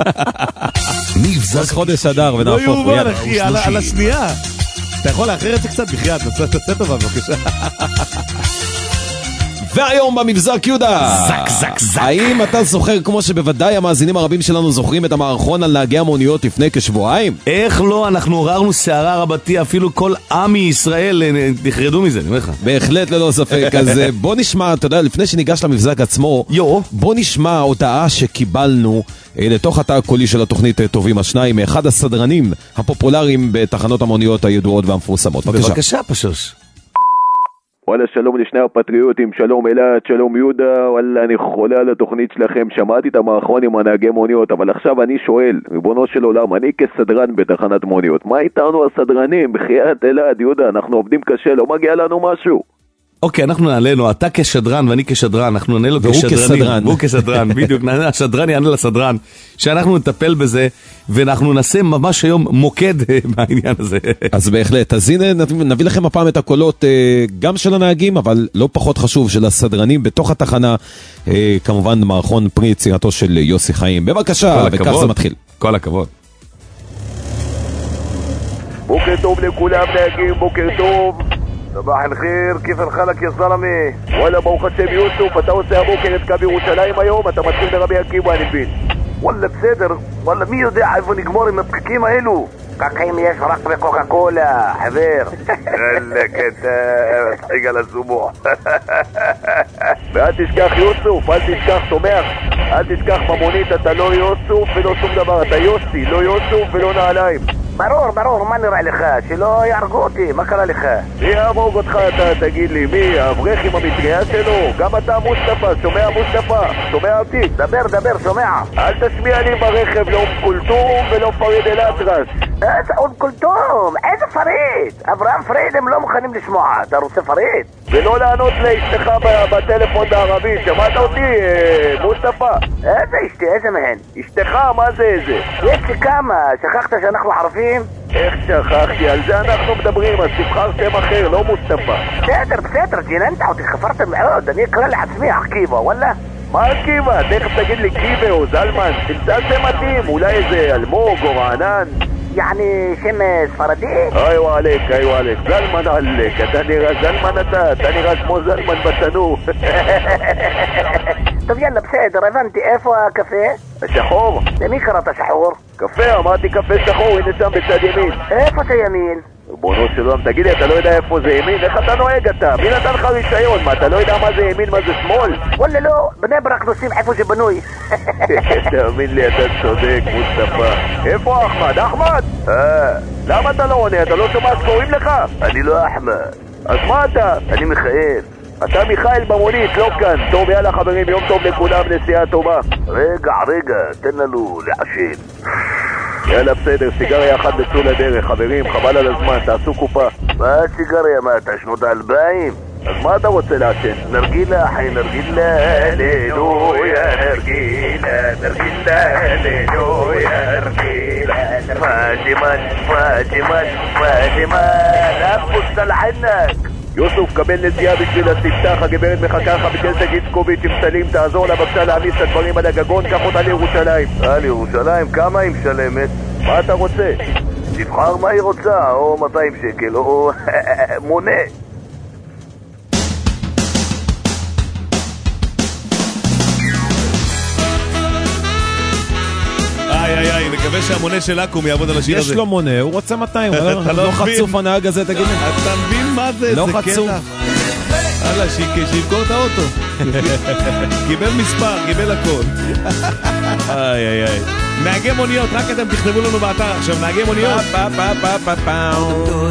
Speaker 1: מבזק
Speaker 5: חודש אדר ונהפוך.
Speaker 6: לא יאומן, אחי, על השנייה. אתה יכול לאחר את זה קצת בחייאת, תעשה טובה בבקשה.
Speaker 5: והיום במבזק יהודה, זק זק זק. האם אתה זוכר, כמו שבוודאי המאזינים הרבים שלנו זוכרים, את המערכון על נהגי המוניות לפני כשבועיים?
Speaker 6: איך לא, אנחנו עוררנו שערה רבתי, אפילו כל עמי ישראל נחרדו מזה, אני אומר לך.
Speaker 5: בהחלט ללא ספק. אז בוא נשמע, אתה יודע, לפני שניגש למבזק עצמו, יו. בוא נשמע הודעה שקיבלנו לתוך התא הקולי של התוכנית טובים השניים, מאחד הסדרנים הפופולריים בתחנות המוניות הידועות והמפורסמות. בבקשה.
Speaker 6: בבקשה פשוש.
Speaker 19: וואלה, שלום לשני הפטריוטים, שלום אלעד, שלום יהודה, וואלה, אני חולה על התוכנית שלכם, שמעתי את המערכון עם הנהגי מוניות, אבל עכשיו אני שואל, ריבונו של עולם, אני כסדרן בתחנת מוניות, מה איתנו הסדרנים? בחייאת אלעד, יהודה, אנחנו עובדים קשה, לא מגיע לנו משהו?
Speaker 6: אוקיי, אנחנו נעלה לו, אתה כשדרן ואני כשדרן, אנחנו נעלה לו כשדרנים, והוא כסדרן, בדיוק, השדרן יענה לסדרן, שאנחנו נטפל בזה, ואנחנו נעשה ממש היום מוקד בעניין הזה.
Speaker 5: אז בהחלט, אז הנה נביא לכם הפעם את הקולות, גם של הנהגים, אבל לא פחות חשוב, של הסדרנים בתוך התחנה, כמובן מערכון פרי יצירתו של יוסי חיים. בבקשה, וכך זה מתחיל.
Speaker 6: כל הכבוד.
Speaker 19: בוקר טוב לכולם נהגים, בוקר טוב. صباح الخير كيف الخلق يا زلمه ولا ברוך השם יוסוף אתה עושה הבוקר את קו ירושלים היום אתה מתחיל ברבי עקיבא אני מבין וואלה בסדר וואלה מי יודע איפה נגמור עם הפקקים האלו פקקים יש רק בקוקה קולה חבר אלק אתה תחיג על הסומו ואל תשכח יוסוף אל תשכח תומך אל תשכח במונית אתה לא יוסוף ולא שום דבר אתה יוסי לא יוסוף ולא נעליים ברור, ברור, מה נראה לך? שלא יארגו אותי, מה קרה לך? מי יארוג אותך אתה, תגיד לי, מי? האברך עם המטריה שלו? גם אתה מוסטפא, שומע מוסטפא? שומע אותי? דבר, דבר, שומע? אל תשמיע לי ברכב לא אום כולתום ולא פריד אל אטרש איזה אום כולתום? איזה פריד? אברהם פריד הם לא מוכנים לשמוע, אתה רוצה פריד? ולא לענות לאשתך בטלפון בערבית, שמעת אותי, מוסטפא? איזה אשתי, איזה מהן? אשתך, מה זה איזה? יש לי כמה, שכחת שאנחנו ערבים? איך שכחתי, על זה אנחנו מדברים, אז תבחר שם אחר, לא מוסטפא. בסדר, בסדר, ג'יננת אותי, חפרתם מאוד, אני אקרא לעצמי עקיבא, וואלה? מה עקיבא? תכף תגיד לי קיבה או זלמן, תמצא שם מתאים, אולי איזה אלמוג או רענן. يعني שם ספרדי? איוא עליק, איוא עליק, זלמן עליק, אתה נראה זלמן אתה, אתה נראה כמו זלמן בתנור. טוב יאללה בסדר, הבנתי, איפה הקפה? השחור? למי קראת שחור? קפה, אמרתי קפה שחור, הנה שם בצד ימין. איפה זה ימין? בונו שלום, תגיד לי, אתה לא יודע איפה זה ימין? איך אתה נוהג אתה? מי נתן לך רישיון? מה, אתה לא יודע מה זה ימין, מה זה שמאל? וואלה לא, בני ברק נוסעים איפה זה בנוי. תאמין לי, אתה צודק, מוסטפא. איפה אחמד? אחמד? אה, למה אתה לא עונה? אתה לא שומע שקוראים לך? אני לא אחמד. אז מה אתה? אני מיכאל. אתה מיכאל במונית, לא כאן. טוב, יאללה חברים, יום טוב לכולם, נסיעה טובה. רגע, רגע, תן לנו לעשן. יאללה בסדר, סיגריה אחת בצאו לדרך, חברים, חבל על הזמן, תעשו קופה. מה הסיגריה? מה, אתה שנות האלבעים? אז מה אתה רוצה לעשן? נרגילה, אחי, נרגילה, הללויה, נרגילה, נרגילה, הללויה, נרגילה, פאטימן, פאטימן, פאטימן, אפוס על ענק. יוסוף, קבל נסיעה בשביל הספתח, הגברת מחכה לך בקלסק איצקוביץ' עם סלים, תעזור לה בבקשה להעמיס את הדברים על הגגון, קח אותה לירושלים. אה, לירושלים? כמה היא משלמת? מה אתה רוצה? תבחר מה היא רוצה, או מאתיים שקל, או מונה.
Speaker 6: איי איי איי, מקווה שהמונה של אקום יעבוד על השיר הזה.
Speaker 5: יש לו מונה, הוא רוצה מאתיים, לא חצוף הנהג הזה, תגיד לי.
Speaker 6: אתה מבין מה זה?
Speaker 5: לא חצוף.
Speaker 6: הלאה, שימכור את האוטו. קיבל מספר, קיבל הכל. איי איי איי. נהגי מוניות, רק אתם תכתבו לנו באתר עכשיו, נהגי מוניות.
Speaker 5: פה פה פה פה פה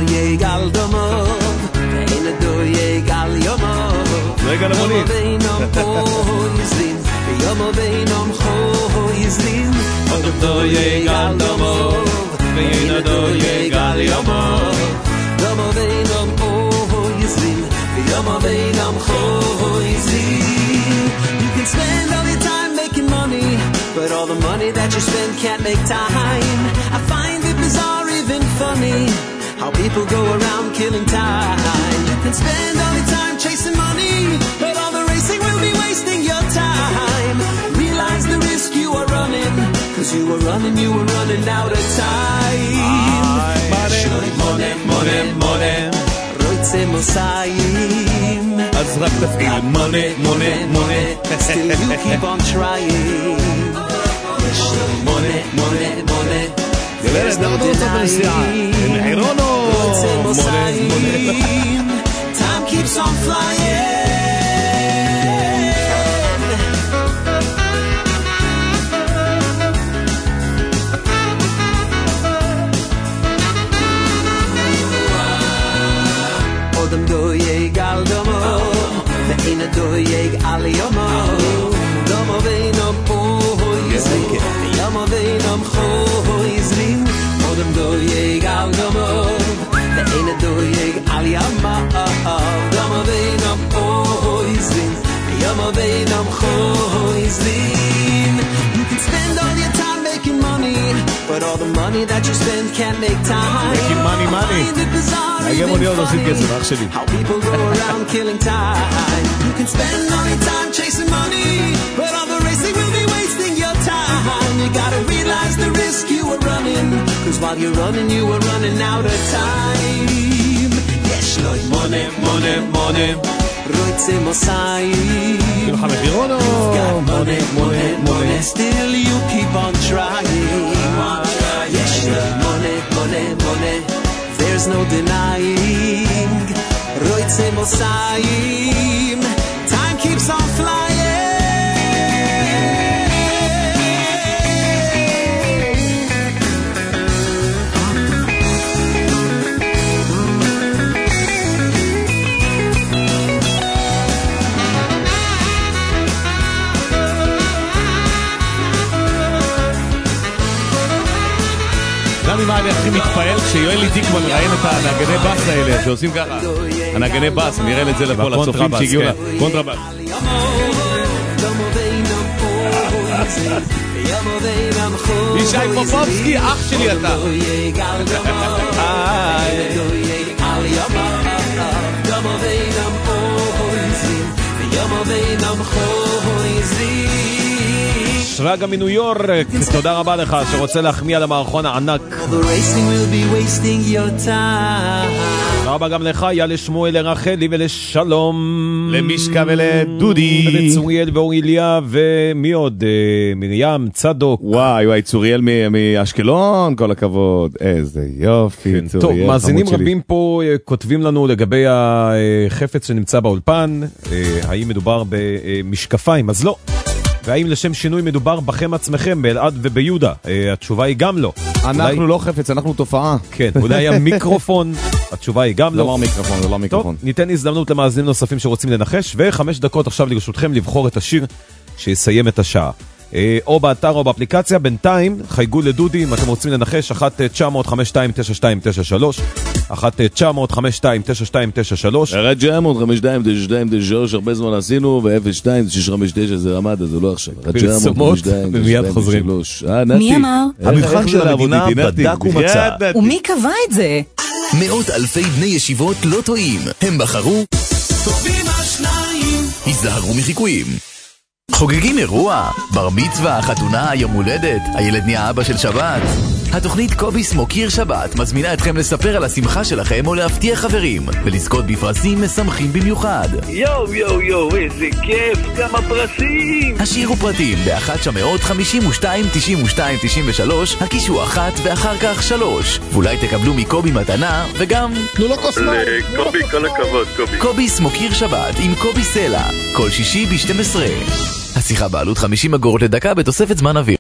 Speaker 6: רגע למונית.
Speaker 3: יומו בינום חו יזלין אותו יגל דומוב ויינדו יגל יומוב דומו בינום חו יזלין ויומו בינום חו יזלין You can spend all your time making money but all the money that you spend can't make time I find it bizarre, even funny how people go around killing time You can spend all your time chasing money but all the racing will be wasting your time Realize the risk you are running Cause you were running, you were running out of time Money, money, money, money Roitze מוסיים
Speaker 6: אז רק תפעיל מונה, מונה, מונה
Speaker 3: Still you keep on trying יש לו מונה, מונה, מונה
Speaker 6: גלרת, למה אתה רוצה בנסיעה? מחירון או מונה, מונה
Speaker 3: Time keeps on flying Odem doyeg al domo Ve'in doyeg al yomo Domo ve'inam poizlim Yomo ve'inam choizlim Odem doyeg al domo Ve'in doyeg al yomo Domo ve'inam poizlim Yomo ve'inam choizlim You can spend all your time making money But all the money that you spend can't make time
Speaker 6: Making money, money נהגי מוניות עושים כסף, אח שלי
Speaker 3: How people go around killing time You can spend all your time chasing money But on the racing will be wasting your time You gotta realize the risk you were running Cause while you're running you were running out of time Yes, Lord Money, money, money רוצה מוסיים
Speaker 6: כאילו לך מחירון או
Speaker 3: money, money, money Still you keep on trying Yes, Lord Money, money, money There's no denying Roitze Mosayim Time keeps on flying
Speaker 6: גם אם אני הכי מתפעל כשיואל איתי כבר ראיין את הנגני בס האלה שעושים ככה הנגני בס, אני אראה את זה לפה לצופים שהגיעו לקונטרבס ישי פופובסקי, אח שלי אתה שרגא מניו יורק, תודה רבה לך שרוצה להחמיא על המערכון הענק. תודה רבה גם לך, יאללה שמואל, לרחלי ולשלום, למישקה ולדודי,
Speaker 5: ולצוריאל ואוריליה ומי עוד? מרים, צדוק.
Speaker 6: וואי וואי, צוריאל מאשקלון, כל הכבוד, איזה יופי.
Speaker 5: טוב, מאזינים רבים פה כותבים לנו לגבי החפץ שנמצא באולפן, האם מדובר במשקפיים, אז לא. והאם לשם שינוי מדובר בכם עצמכם, באלעד וביהודה? התשובה היא גם לא.
Speaker 6: אנחנו אולי... לא חפץ, אנחנו תופעה.
Speaker 5: כן, אולי המיקרופון, התשובה היא גם לא.
Speaker 6: לא מיקרופון, זה לא מיקרופון.
Speaker 5: טוב, ניתן הזדמנות למאזינים נוספים שרוצים לנחש, וחמש דקות עכשיו לרשותכם לבחור את השיר שיסיים את השעה. או באתר או באפליקציה, בינתיים חייגו לדודי אם אתם רוצים לנחש, אחת תשע אפס חמש שתיים תשע שתיים תשע שלוש, אחת תשע אפס חמש שתיים תשע שתיים תשע שלוש,
Speaker 6: אחת תשע אפס חמש שתיים תשע שתיים תשע שלוש, הרבה זמן עשינו, ו-אפס שתיים שש חמש תשע זה רמד, זה לא עכשיו.
Speaker 5: פרסומות, ומיד חוזרים.
Speaker 8: מי אמר?
Speaker 1: המבחן של המדינה בדק ומצא.
Speaker 8: ומי קבע את זה? מאות אלפי בני ישיבות לא טועים. הם בחרו
Speaker 3: טובים השניים.
Speaker 8: היזהרו מחיקויים. חוגגים אירוע, בר מצווה, חתונה, יום הולדת, הילד נהיה אבא של שבת. התוכנית קוביס מוקיר שבת מזמינה אתכם לספר על השמחה שלכם או להפתיע חברים ולזכות בפרסים משמחים במיוחד.
Speaker 19: יו יו יו, איזה כיף, כמה פרסים.
Speaker 8: השאירו פרטים ב-אחת תשע חמש שתיים תשעים ושתיים תשעים ושלוש, הקישו אחת ואחר כך שלוש, ואולי תקבלו מקובי מתנה וגם
Speaker 19: תנו לו כוס מים. קובי, כל הכבוד, קובי.
Speaker 8: קוביס מוקיר שבת עם קובי סלע, כל שישי ב-שתים עשרה. השיחה בעלות חמישים אגורות לדקה בתוספת זמן אוויר.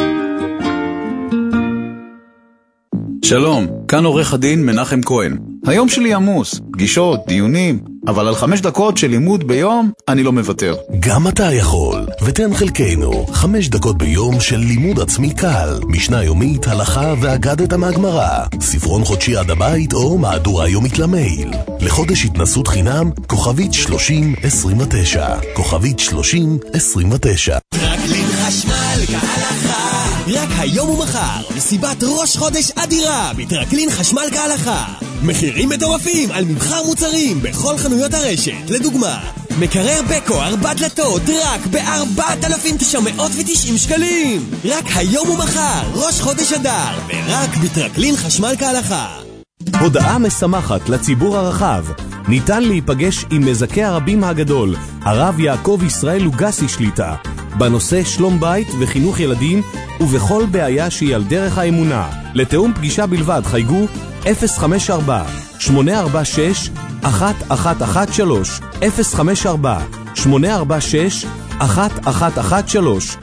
Speaker 20: שלום, כאן עורך הדין מנחם כהן. היום שלי עמוס, פגישות, דיונים, אבל על חמש דקות של לימוד ביום אני לא מוותר.
Speaker 21: גם אתה יכול, ותן חלקנו, חמש דקות ביום של לימוד עצמי קל, משנה יומית, הלכה ואגדת מהגמרא, ספרון חודשי עד הבית או מהדורה יומית למייל. לחודש התנסות חינם, כוכבית שלושים עשרים ותשע, כוכבית שלושים עשרים ותשע.
Speaker 9: טרקלין חשמל כהלכה, רק היום ומחר, מסיבת ראש חודש אדירה בטרקלין חשמל כהלכה. מחירים מטורפים על מבחר מוצרים בכל חנויות הרשת. לדוגמה, מקרר בקו ארבע דלתות רק ב-ארבעת אלפים תשע מאות ותשעים שקלים. רק היום ומחר, ראש חודש אדר, ורק בטרקלין חשמל כהלכה.
Speaker 8: הודעה משמחת לציבור הרחב. ניתן להיפגש עם מזכה הרבים הגדול, הרב יעקב ישראל לוגסי שליטה, בנושא שלום בית וחינוך ילדים ובכל בעיה שהיא על דרך האמונה. לתאום פגישה בלבד חייגו אפס חמש ארבע שמונה ארבע שש אחת אחת אחת שלוש אפס חמש ארבע שמונה ארבע שש אחת אחת אחת שלוש.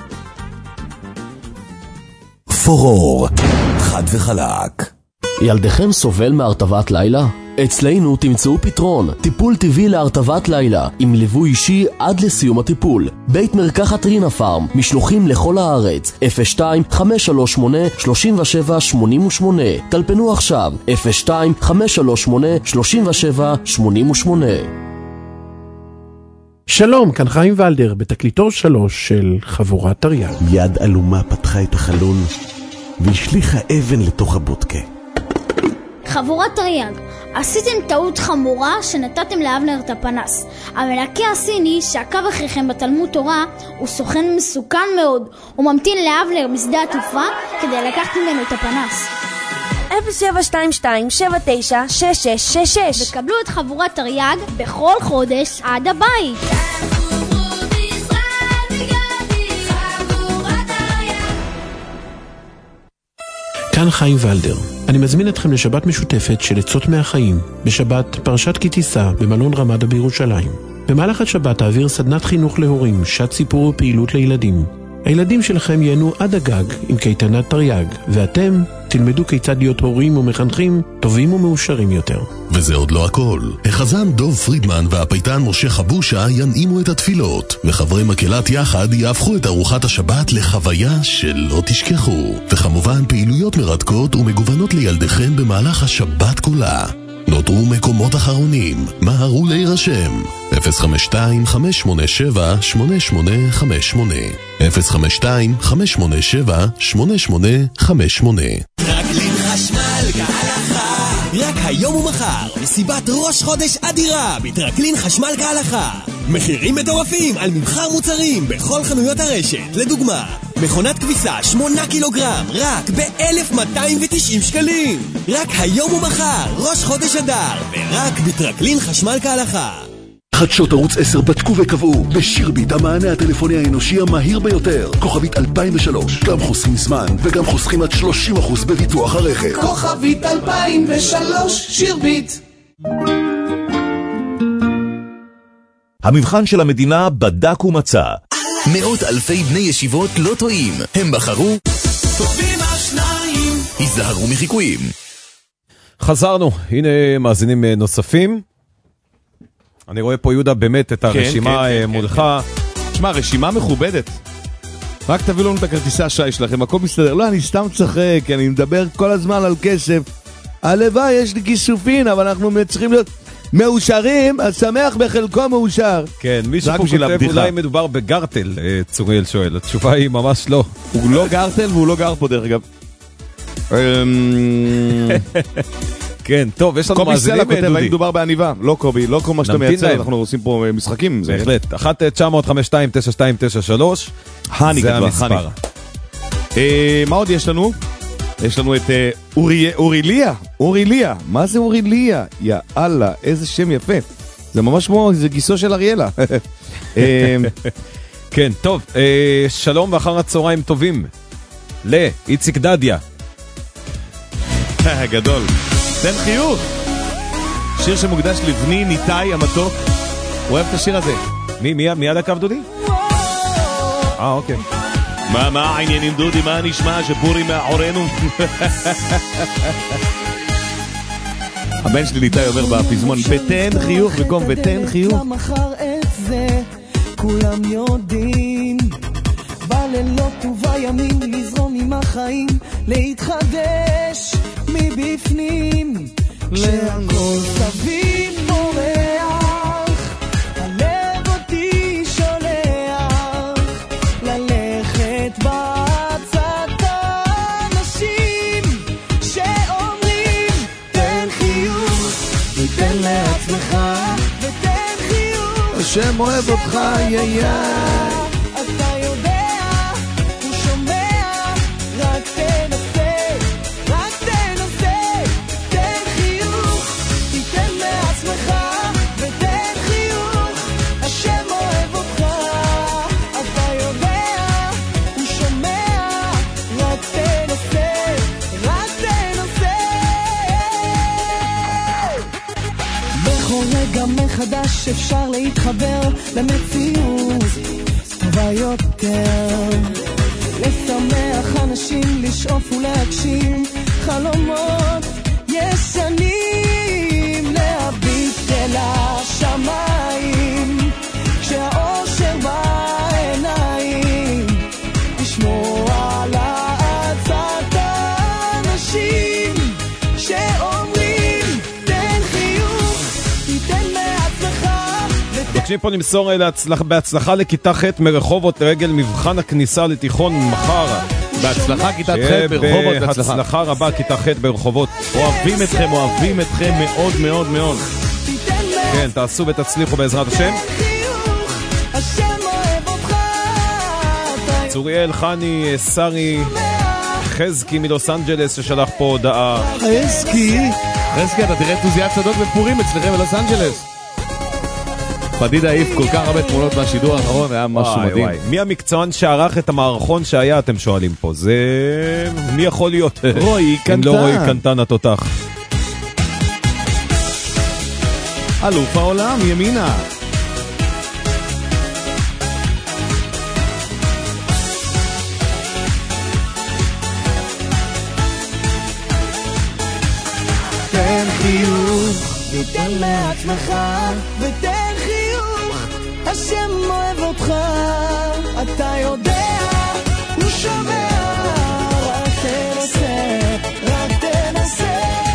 Speaker 21: פורור, חד וחלק.
Speaker 7: ילדיכם סובל מהרטבת לילה? אצלנו תמצאו פתרון, טיפול טבעי להרטבת לילה, עם ליווי אישי עד לסיום הטיפול. בית מרקחת רינה פארם, משלוחים לכל הארץ, אפס שתיים חמש שלוש שמונה שלוש שבע שמונה שמונה. טלפנו עכשיו, אפס שתיים חמש שלוש שמונה שלוש שבע שמונה שמונה.
Speaker 2: שלום, כאן חיים ולדר, בתקליטור שלוש של חבורת תרי"ג.
Speaker 21: יד אלומה פתחה את החלון והשליחה אבן לתוך הבודקה.
Speaker 22: חבורת תרי"ג, עשיתם טעות חמורה שנתתם לאבנר את הפנס. המלכה הסיני שעקב אחריכם בתלמוד תורה הוא סוכן מסוכן מאוד. הוא ממתין לאבנר בשדה התעופה כדי לקחת ממנו את הפנס.
Speaker 23: אפס שבע שתיים שתיים שבע תשע שש שש שש שש
Speaker 22: וקבלו את חבורת תרי"ג בכל חודש עד הבית.
Speaker 2: כאן חיים ולדר. אני מזמין אתכם לשבת משותפת של עצות מהחיים, בשבת פרשת כי תישא במלון רמדה בירושלים. במהלך השבת תעביר סדנת חינוך להורים, שעת סיפור ופעילות לילדים. הילדים שלכם ייהנו עד הגג עם קייטנת תרי"ג, ואתם תלמדו כיצד להיות הורים ומחנכים טובים ומאושרים יותר.
Speaker 21: וזה עוד לא הכל. החזן דוב פרידמן והפייטן משה חבושה ינעימו את התפילות, וחברי מקהלת יחד יהפכו את ארוחת השבת לחוויה שלא תשכחו. וכמובן פעילויות מרתקות ומגוונות לילדיכם במהלך השבת כולה. נותרו מקומות אחרונים, מהרו להירשם. אפס חמש שתיים חמש שמונה שבע שמונה שמונה חמש שמונה אפס חמש שתיים חמש שמונה שבע שמונה שמונה חמש שמונה.
Speaker 9: טרקלין חשמל כהלכה, רק היום ומחר מסיבת ראש חודש אדירה בטרקלין חשמל כהלכה. מחירים מטורפים על מבחר מוצרים בכל חנויות הרשת. לדוגמה, מכונת כביסה שמונה קילוגרם רק ב-אלף מאתיים ותשעים שקלים. רק היום ומחר ראש חודש אדר ורק בטרקלין חשמל כהלכה.
Speaker 12: חדשות ערוץ עשר בדקו וקבעו בשירביט המענה הטלפוני האנושי המהיר ביותר. כוכבית אלפיים ושלוש, גם חוסכים זמן וגם חוסכים עד שלושים אחוז בביטוח הרכב.
Speaker 3: כוכבית אלפיים ושלוש, שירביט.
Speaker 24: המבחן של המדינה בדק ומצא. מאות אלפי בני ישיבות לא טועים. הם בחרו
Speaker 3: טובים השניים.
Speaker 24: היזהרו מחיקויים.
Speaker 5: חזרנו, הנה מאזינים נוספים. אני רואה פה יהודה באמת את הרשימה כן, כן, מולך.
Speaker 6: כן. תשמע, רשימה מכובדת. רק תביאו לנו את הכרטיסי השי שלכם, הכל מסתדר. לא, אני סתם צחק, אני מדבר כל הזמן על כסף. הלוואי, יש לי כיסופין, אבל אנחנו צריכים להיות מאושרים, אז שמח בחלקו מאושר.
Speaker 5: כן, מישהו פה כותב אולי מדובר בגרטל, צוריאל שואל. התשובה היא ממש לא.
Speaker 6: הוא לא גרטל והוא לא גר פה דרך אגב.
Speaker 5: כן, טוב, יש לנו מאזינים, דודי.
Speaker 6: האם מדובר בעניבה? לא קובי, לא כל מה שאתה מייצר, אנחנו עושים פה משחקים.
Speaker 5: בהחלט, אחת תשע אפס אפס חמש שתיים תשע שתיים תשע שלוש, זה המספר.
Speaker 6: מה עוד יש לנו? יש לנו את אוריליה, אוריליה, מה זה אוריליה? יא אללה, איזה שם יפה. זה ממש כמו, זה גיסו של אריאלה.
Speaker 5: כן, טוב, שלום ואחר הצהריים טובים לאיציק דדיה.
Speaker 6: גדול. תן חיוך. שיר שמוקדש לבני ניטאי המתוק. אוהב את השיר הזה.
Speaker 5: מי, מי, מי עד הקו דודי? אה, אוקיי.
Speaker 6: מה, מה העניינים דודי? מה נשמע שפורי מאחורינו? הבן שלי ניטאי אומר בפזמון, ותן חיוך במקום ותן חיוך.
Speaker 3: מחר את זה, כולם יודעים. בלילות ובימים לזרום עם החיים, להתחדש מבפנים, כשהכל סביב בורח, הלב אותי שולח, ללכת בצד האנשים שאומרים תן חיוך, ותן לעצמך, ותן חיוך,
Speaker 6: השם אוהב אותך, יא יא.
Speaker 3: מחדש אפשר להתחבר למציאות טובה יותר, לשמח אנשים, לשאוף ולהגשים חלומות ישנים, להביט אל השמיים כשהאושר בעיניים, לשמוע לעצת האנשים שאומרים תן חיוך, תיתן מעצמך.
Speaker 5: מבקשים פה למסור להצלח, בהצלחה לכיתה ח' מרחובות לרגל מבחן הכניסה לתיכון מחר.
Speaker 6: בהצלחה כיתת ח' ברחובות, בהצלחה.
Speaker 5: בהצלחה רבה כיתה ח' ברחובות.
Speaker 6: אוהבים אתכם, אוהבים אתכם מאוד מאוד מאוד.
Speaker 5: כן, תעשו ותצליחו בעזרת השם. צוריאל, חני, סרי, חזקי מלוס אנג'לס ששלח פה הודעה.
Speaker 6: חזקי? חזקי, אתה תראה תוזיית צדוק בפורים אצלכם בלוס אנג'לס. פדידה העיף כל כך הרבה תמונות מהשידור האחרון, היה משהו מדהים.
Speaker 5: מי המקצוען שערך את המערכון שהיה, אתם שואלים פה? זה... מי יכול להיות?
Speaker 6: רועי קנטן.
Speaker 5: אם לא רועי קנטן התותח.
Speaker 6: אלוף העולם, ימינה.
Speaker 3: תן חיוך, תיתן לעצמך ותן חיוך, השם אוהב אותך, אתה יודע, הוא שומע, רק תנסה, רק תנסה.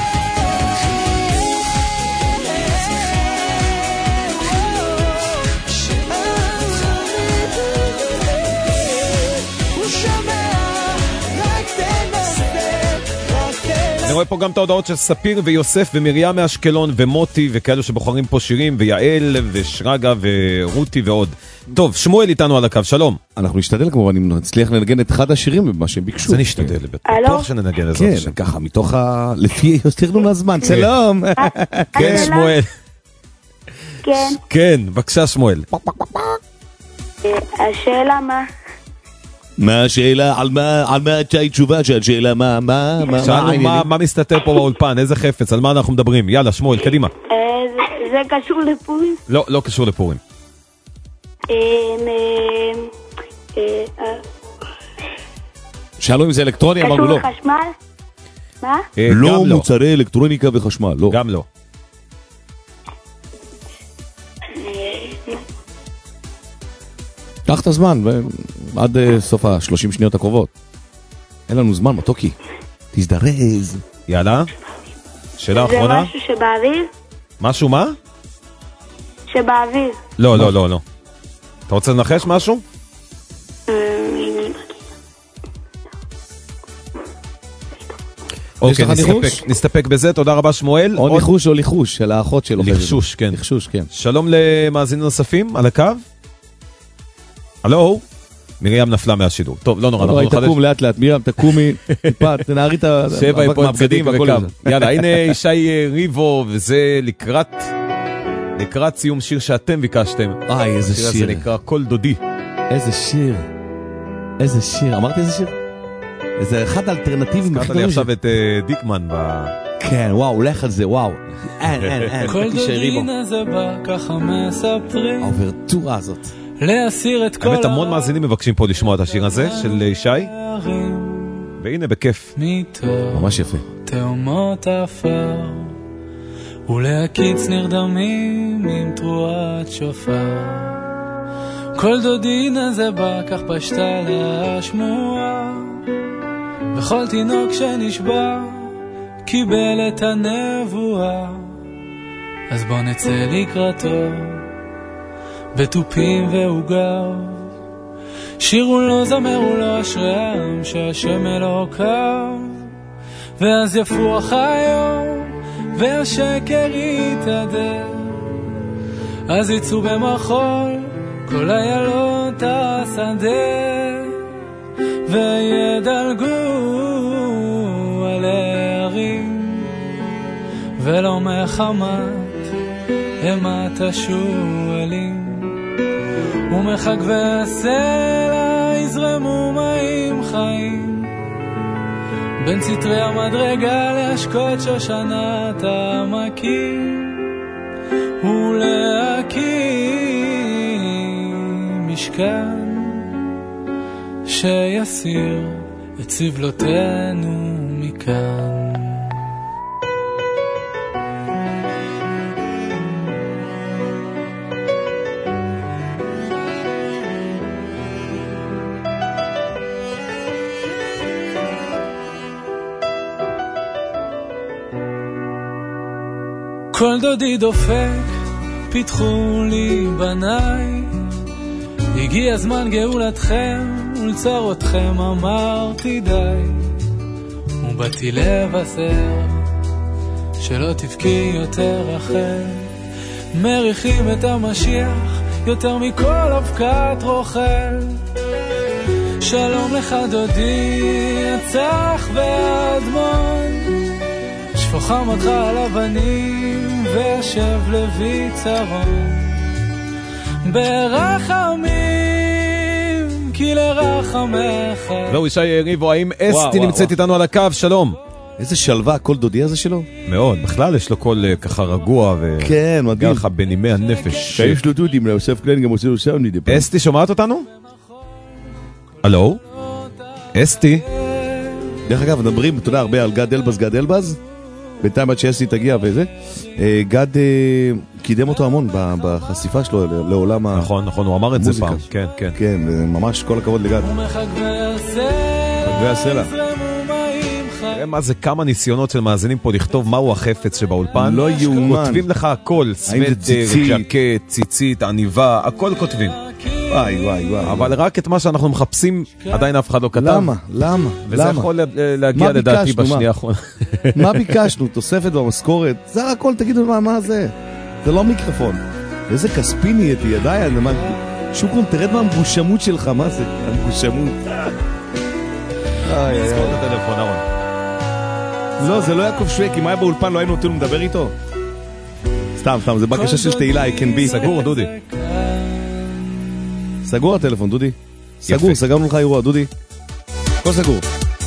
Speaker 5: אני רואה פה גם את ההודעות של ספיר ויוסף ומרים מאשקלון ומוטי וכאלו שבוחרים פה שירים, ויעל ושרגה ורותי ועוד. טוב, שמואל איתנו על הקו, שלום.
Speaker 6: אנחנו נשתדל כמובן אם נצליח לנגן את אחד השירים במה שהם ביקשו.
Speaker 5: זה נשתדל, בטוח שננגן את זה.
Speaker 6: כן, ככה, מתוך ה... לפי יוסתירנו מהזמן. שלום.
Speaker 5: כן, שמואל.
Speaker 17: כן.
Speaker 5: כן, בבקשה שמואל.
Speaker 17: השאלה מה?
Speaker 6: מה השאלה? על מה, על מה הייתה תשובה של שאלה? מה, מה, מה,
Speaker 5: שאלנו מה, מה מסתתר פה באולפן, איזה חפץ, על מה אנחנו מדברים? יאללה, שמואל, קדימה.
Speaker 17: זה קשור לפורים?
Speaker 5: לא, לא קשור לפורים.
Speaker 6: שאלו אם זה אלקטרוני, אמרנו לא.
Speaker 17: קשור לחשמל? מה?
Speaker 6: לא מוצרי אלקטרוניקה וחשמל, לא.
Speaker 5: גם לא.
Speaker 6: קח את הזמן, עד סוף ה-שלושים שניות הקרובות. אין לנו זמן, מתוקי. תזדרז.
Speaker 5: יאללה. שאלה אחרונה.
Speaker 17: זה משהו שבאוויר?
Speaker 5: משהו מה?
Speaker 17: שבאוויר.
Speaker 5: לא, לא, לא, לא. אתה רוצה לנחש משהו? אוקיי, נסתפק, נסתפק בזה, תודה רבה שמואל.
Speaker 6: או ניחוש או ליחוש, של האחות שלו.
Speaker 5: ליחשוש, כן.
Speaker 6: ליחשוש, כן.
Speaker 5: שלום למאזינים נוספים על הקו. הלו? מרים נפלה מהשידור. טוב, לא נורא, אנחנו
Speaker 6: נחדש. תקום לאט לאט, מרים, תקומי, טיפה, תנערי את
Speaker 5: המאבק מהבגדים והכל. יאללה, הנה ישי ריבו, וזה לקראת, לקראת סיום שיר שאתם ביקשתם.
Speaker 6: איי, איזה שיר.
Speaker 5: זה נקרא כל דודי.
Speaker 6: איזה שיר. איזה שיר. אמרתי איזה שיר? איזה אחד האלטרנטיבים.
Speaker 5: הזכרת לי עכשיו את דיקמן ב...
Speaker 6: כן, וואו, הולך על זה, וואו. אין, אין, אין.
Speaker 10: כל דודין הזה בא, ככה מספרים.
Speaker 6: האוברטורה הזאת.
Speaker 10: להסיר את כל...
Speaker 5: האמת, המון מאזינים מבקשים פה לשמוע את השיר הזה של ישי. והנה, בכיף.
Speaker 6: ממש יפה.
Speaker 10: תאומות אפר ולהקיץ נרדמים עם תרועת שופר. כל דודין הזה בא, כך פשטה להשמוע, וכל תינוק שנשבע קיבל את הנבואה. אז בוא נצא לקראתו בטופים ועוגב, שירו לו, זמרו לו אשריהם שהשם אלוקיו. ואז יפוח היום והשקר יתהדר, אז יצאו במחול כל איילות השדה, וידלגו על הערים, ולא מחמת אימת השואלים, ומחגבי הסלע יזרמו מים חיים, בין סתרי המדרגה להשקות שושנת העמקים, ולהקים משכן שיסיר את סבלותינו מכאן. כל דודי דופק, פיתחו לי בניי, הגיע זמן גאולתכם ולצרותכם אמרתי די, ובאתי לבשר שלא תבכי יותר אחר, מריחים את המשיח יותר מכל אבקת רוכל. שלום לך דודי הצח והאדמון, שפוכה מותך על אבנים וישב לוי צרון ברחמים כי לרחמך.
Speaker 5: זהו ישי יריבו, האם אסתי נמצאת איתנו על הקו? שלום.
Speaker 6: איזה שלווה הקול דודי הזה שלו.
Speaker 5: מאוד, בכלל יש לו קול ככה רגוע
Speaker 6: כן, מדהים.
Speaker 5: לך בנימי הנפש.
Speaker 6: שיש לו דודי, יוסף קלן גם עושה לו סאונד.
Speaker 5: אסתי שומעת אותנו? הלו? אסתי?
Speaker 6: דרך אגב, מדברים, אתה יודע, הרבה על גד אלבז, גד אלבז. בינתיים עד שאסתי תגיע וזה. גד קידם אותו המון בחשיפה שלו לעולם המוזיקה.
Speaker 5: נכון, נכון, הוא אמר את זה פעם. כן, כן.
Speaker 6: כן, ממש כל הכבוד לגד. חגבי הסלע.
Speaker 5: תראה מה זה כמה ניסיונות של מאזינים פה לכתוב מהו החפץ שבאולפן.
Speaker 6: לא יאומן.
Speaker 5: כותבים לך הכל, סווטר, ג'קט, ציצית, עניבה, הכל כותבים.
Speaker 6: וואי וואי וואי.
Speaker 5: אבל רק את מה שאנחנו מחפשים עדיין אף אחד לא כתב.
Speaker 6: למה? למה?
Speaker 5: וזה יכול להגיע לדעתי בשנייה האחרונה.
Speaker 6: מה ביקשנו? תוספת במשכורת? זה הכל, תגידו מה זה? זה לא מיקרופון. איזה כספי נהייתי, ידעי, שוקרון, תרד מהמגושמות שלך, מה זה? המגושמות.
Speaker 5: סגור את הטלפון, ארון.
Speaker 6: לא, זה לא יעקב שווק, אם היה באולפן לא היינו נותנים לדבר איתו. סתם, סתם, זה בקשה של תהילה, I can be.
Speaker 5: סגור, דודי.
Speaker 6: סגור הטלפון, דודי. סגור, סגרנו לך אירוע, דודי. הכל סגור.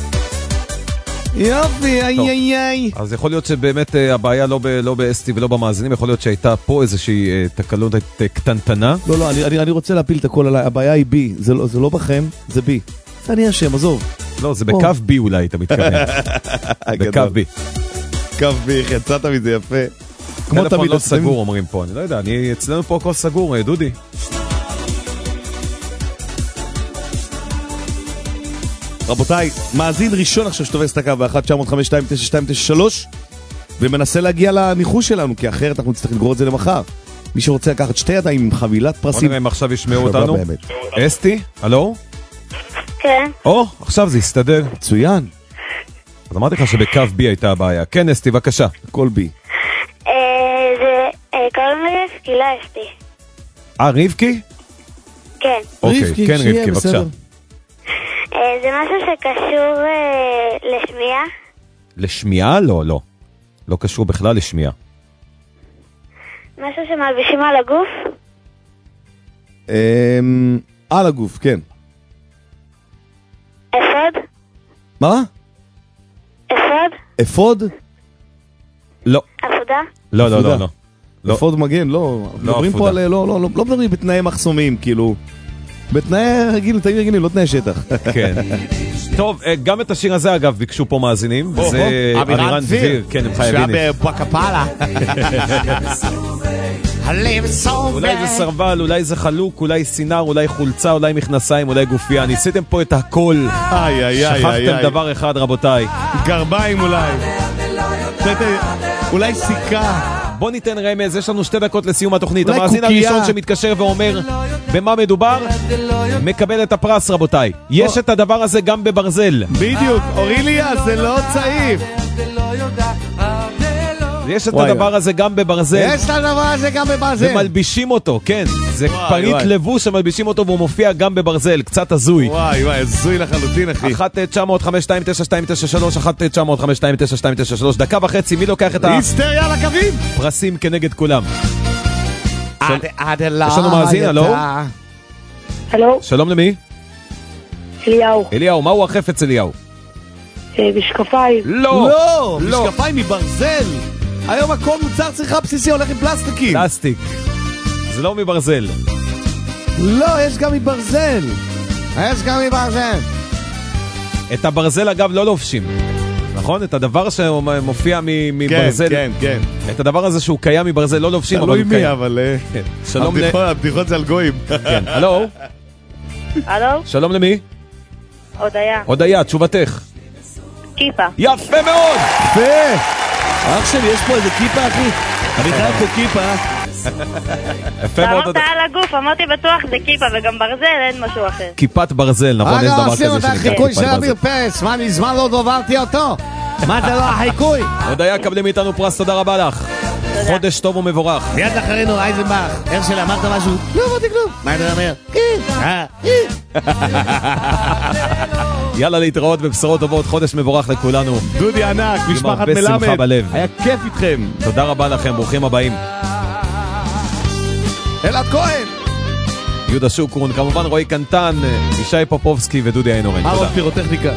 Speaker 6: יופי, איי איי איי.
Speaker 5: אז יכול להיות שבאמת הבעיה לא באסתי ולא במאזינים, יכול להיות שהייתה פה איזושהי תקלות קטנטנה.
Speaker 6: לא, לא, אני רוצה להפיל את הכל עליי, הבעיה היא בי, זה לא בכם, זה בי. זה אני השם, עזוב.
Speaker 5: לא, זה בקו בי אולי, אתה מתכוון. בקו בי.
Speaker 6: קו בי, יצאת מזה יפה.
Speaker 5: טלפון לא סגור, אומרים פה, אני לא יודע, אצלנו פה הכל סגור, דודי.
Speaker 6: רבותיי, מאזין ראשון עכשיו שתובס את הקו ב-אחת תשע חמש שתיים תשע שתיים תשע שלוש ומנסה להגיע לניחוש שלנו, כי אחרת אנחנו נצטרך לגרור את זה למחר. מי שרוצה לקחת שתי ידיים עם חבילת פרסים.
Speaker 5: בוא נראה אם עכשיו ישמעו אותנו. אסתי, הלו?
Speaker 17: כן.
Speaker 5: או, עכשיו זה יסתדר.
Speaker 6: מצוין.
Speaker 5: אז אמרתי לך שבקו בי הייתה הבעיה. כן, אסתי, בבקשה.
Speaker 6: כל בי.
Speaker 17: זה קוראים לי רבקי, לא אסתי.
Speaker 5: אה, רבקי?
Speaker 17: כן.
Speaker 5: אוקיי, כן רבקי, בבקשה.
Speaker 17: זה משהו שקשור לשמיעה?
Speaker 5: לשמיעה? לא, לא. לא קשור בכלל לשמיעה.
Speaker 17: משהו שמלבישים על הגוף?
Speaker 6: על הגוף, כן.
Speaker 17: אפוד?
Speaker 6: מה?
Speaker 17: אפוד?
Speaker 6: אפוד?
Speaker 5: לא.
Speaker 17: עבודה?
Speaker 5: לא, לא, לא, לא.
Speaker 6: אפוד מגן, לא. מדברים פה על, לא, לא, לא מדברים בתנאי מחסומים, כאילו. בתנאי רגילים, תנאי רגילים, לא תנאי שטח.
Speaker 5: כן. טוב, גם את השיר הזה אגב ביקשו פה מאזינים, וזה אבירן דביר, כן, הם חייבים.
Speaker 6: שהיה בבקפלה.
Speaker 5: אולי זה סרבל, אולי זה חלוק, אולי סינר, אולי חולצה, אולי מכנסיים, אולי גופייה. ניסיתם פה את הכל. שכחתם דבר אחד, רבותיי.
Speaker 6: גרביים אולי. אולי סיכה.
Speaker 5: בוא ניתן רמז, יש לנו שתי דקות לסיום התוכנית. המאזין הראשון שמתקשר ואומר במה מדובר, מקבל את הפרס, רבותיי. יש את הדבר הזה גם בברזל.
Speaker 6: בדיוק, אוריליה, זה לא צעיף.
Speaker 5: יש את הדבר הזה גם בברזל.
Speaker 6: יש את הדבר הזה גם בברזל.
Speaker 5: ומלבישים אותו, כן. זה פריט לבוש שמלבישים אותו והוא מופיע גם בברזל. קצת הזוי.
Speaker 6: וואי וואי, הזוי לחלוטין, אחי.
Speaker 5: אחת תשע חמש שתיים תשע שתיים תשע שלוש, אחת תשע חמש שתיים תשע שתיים תשע שלוש. דקה וחצי, מי לוקח את
Speaker 6: היסטריה על הקווים?
Speaker 5: פרסים כנגד כולם.
Speaker 6: עד
Speaker 5: אליי. יש לנו מאזין, הלו?
Speaker 17: הלו?
Speaker 5: שלום למי?
Speaker 17: אליהו.
Speaker 5: אליהו, מהו החפץ אליהו?
Speaker 17: משקפיים.
Speaker 5: לא!
Speaker 6: לא! משקפיים מברזל! היום הכל מוצר צריכה בסיסי הולך עם פלסטיקים.
Speaker 5: פלסטיק. זה לא מברזל.
Speaker 6: לא, יש גם מברזל. יש גם מברזל.
Speaker 5: את הברזל אגב לא לובשים. נכון? את הדבר שמופיע מברזל.
Speaker 6: כן, כן, כן.
Speaker 5: את הדבר הזה שהוא קיים מברזל לא לובשים.
Speaker 6: לא עם מי, אבל...
Speaker 5: שלום ל...
Speaker 6: הבדיחות זה על גויים.
Speaker 5: כן, הלו?
Speaker 16: הלו?
Speaker 5: שלום למי?
Speaker 16: הודיה.
Speaker 5: הודיה, תשובתך.
Speaker 16: כיפה.
Speaker 5: יפה מאוד!
Speaker 6: יפה! אח שלי, יש פה איזה כיפה, אחי? אני חייב פה כיפה.
Speaker 5: יפה מאוד.
Speaker 16: אמרת על הגוף, אמרתי בטוח זה כיפה, וגם ברזל, אין משהו אחר.
Speaker 5: כיפת ברזל, נכון? יש דבר כזה שנקרא כיפת ברזל.
Speaker 6: החיקוי של אביר פרץ, מה מזמן לא דוברתי אותו? מה זה לא החיקוי?
Speaker 5: הודיה, קבלים איתנו פרס, תודה רבה לך. חודש טוב ומבורך.
Speaker 6: מיד אחרינו, אייזנבך. איך שלה, אמרת משהו? לא אמרתי כלום. מה אתה אומר? כן.
Speaker 5: יאללה, להתראות בבשורות טובות, חודש מבורך לכולנו.
Speaker 6: דודי ענק, משפחת מלמד. היה כיף איתכם.
Speaker 5: תודה רבה לכם, ברוכים הבאים.
Speaker 6: אלעד כהן.
Speaker 5: יהודה שוקרון, כמובן רועי קנטן, ישי פופובסקי ודודי איינורן.
Speaker 6: אהרון פירוטכניקה.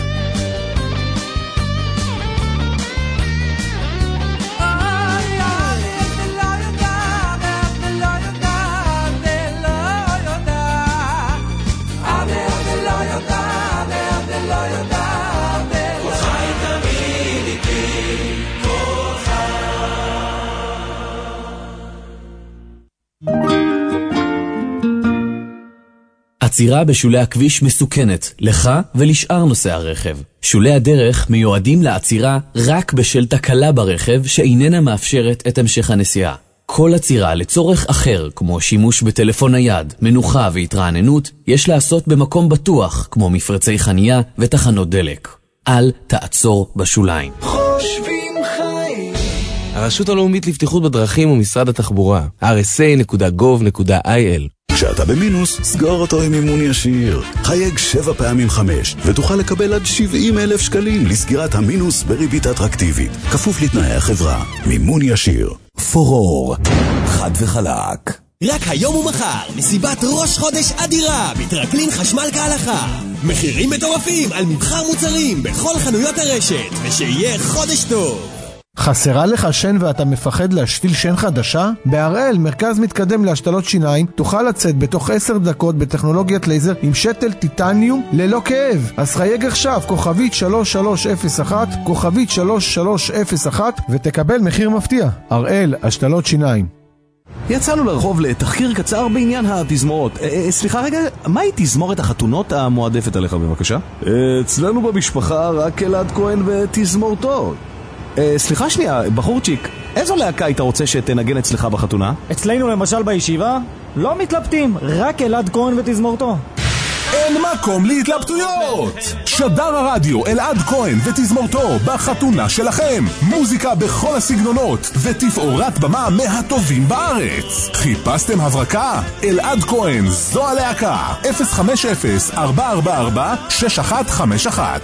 Speaker 7: עצירה בשולי הכביש מסוכנת, לך ולשאר נוסעי הרכב. שולי הדרך מיועדים לעצירה רק בשל תקלה ברכב שאיננה מאפשרת את המשך הנסיעה. כל עצירה לצורך אחר, כמו שימוש בטלפון נייד, מנוחה והתרעננות, יש לעשות במקום בטוח, כמו מפרצי חנייה ותחנות דלק. אל תעצור בשוליים.
Speaker 3: חושבים חיים.
Speaker 7: הרשות הלאומית לבטיחות בדרכים ומשרד התחבורה, אר אס איי נקודה גוב נקודה איי אל.
Speaker 1: כשאתה במינוס, סגור אותו עם מימון ישיר. חייג שבע פעמים חמש, ותוכל לקבל עד שבעים אלף שקלים לסגירת המינוס בריבית אטרקטיבית. כפוף לתנאי החברה. מימון ישיר.
Speaker 8: פורור. חד וחלק.
Speaker 9: רק היום ומחר, מסיבת ראש חודש אדירה בטרקלין חשמל כהלכה. מחירים מטורפים על מבחר מוצרים בכל חנויות הרשת, ושיהיה חודש טוב.
Speaker 4: חסרה לך שן ואתה מפחד להשתיל שן חדשה? בהראל, מרכז מתקדם להשתלות שיניים, תוכל לצאת בתוך עשר דקות בטכנולוגיית לייזר עם שתל טיטניום ללא כאב. אז חייג עכשיו, כוכבית שלוש שלוש אפס אחת, כוכבית שלוש שלוש אפס אחת, ותקבל מחיר מפתיע. הראל, השתלות שיניים.
Speaker 8: יצאנו לרחוב לתחקיר קצר בעניין התזמורות. אה, סליחה רגע, מהי תזמורת החתונות המועדפת עליך בבקשה?
Speaker 11: אצלנו במשפחה רק אלעד כהן ותזמורתו.
Speaker 8: אה, סליחה שנייה, בחורצ'יק, איזו להקה היית רוצה שתנגן אצלך בחתונה?
Speaker 14: אצלנו למשל בישיבה, לא מתלבטים, רק אלעד כהן ותזמורתו.
Speaker 21: אין מקום להתלבטויות! שדר הרדיו אלעד כהן ותזמורתו בחתונה שלכם. מוזיקה בכל הסגנונות ותפאורת במה מהטובים בארץ. חיפשתם הברקה? אלעד כהן, זו הלהקה. אפס חמש אפס ארבע ארבע ארבע שש אחת חמש אחת.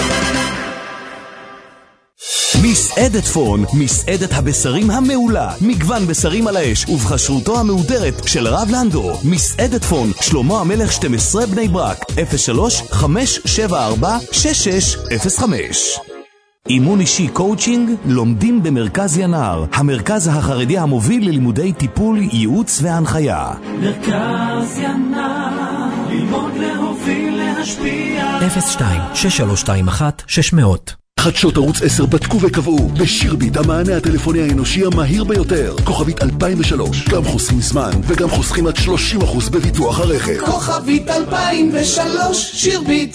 Speaker 8: מסעדת פון, מסעדת הבשרים המעולה, מגוון בשרים על האש ובחשרותו המהודרת של הרב לנדו. מסעדת פון, שלמה המלך שתים עשרה בני ברק, אפס שלוש חמש שבע ארבע שש שש אפס חמש. אימון אישי קואוצ'ינג לומדים במרכז ינער, המרכז החרדי המוביל ללימודי טיפול, ייעוץ והנחיה.
Speaker 3: מרכז ינער, ללמוד להוביל להשפיע.
Speaker 7: אפס שתיים שש שלוש שתיים אחת שש מאות.
Speaker 12: חדשות ערוץ עשר בדקו וקבעו בשירביט המענה הטלפוני האנושי המהיר ביותר. כוכבית אלפיים ושלוש, גם חוסכים זמן וגם חוסכים עד שלושים אחוז בביטוח הרכב.
Speaker 3: כוכבית אלפיים ושלוש, שירביט.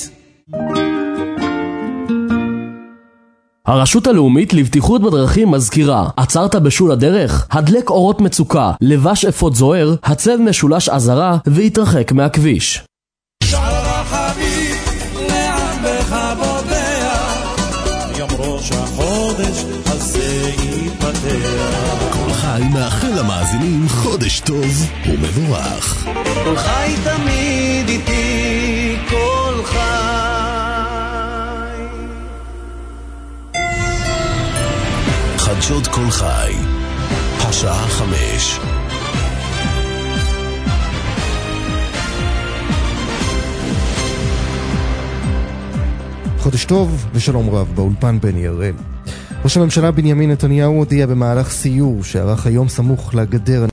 Speaker 7: הרשות הלאומית לבטיחות בדרכים מזכירה, עצרת בשול הדרך? הדלק אורות מצוקה, לבש אפוד זוהר, הצב משולש עזרה והתרחק מהכביש.
Speaker 21: החודש הזה ייפתח. כל חי מאחל למאזינים חודש טוב ומבורך.
Speaker 3: כל חי תמיד איתי, כל חי.
Speaker 21: חדשות כל חי, השעה חמש.
Speaker 15: חודש טוב ושלום רב, באולפן בני הראל.
Speaker 13: ראש הממשלה בנימין נתניהו הודיע במהלך סיור שערך היום סמוך לגדר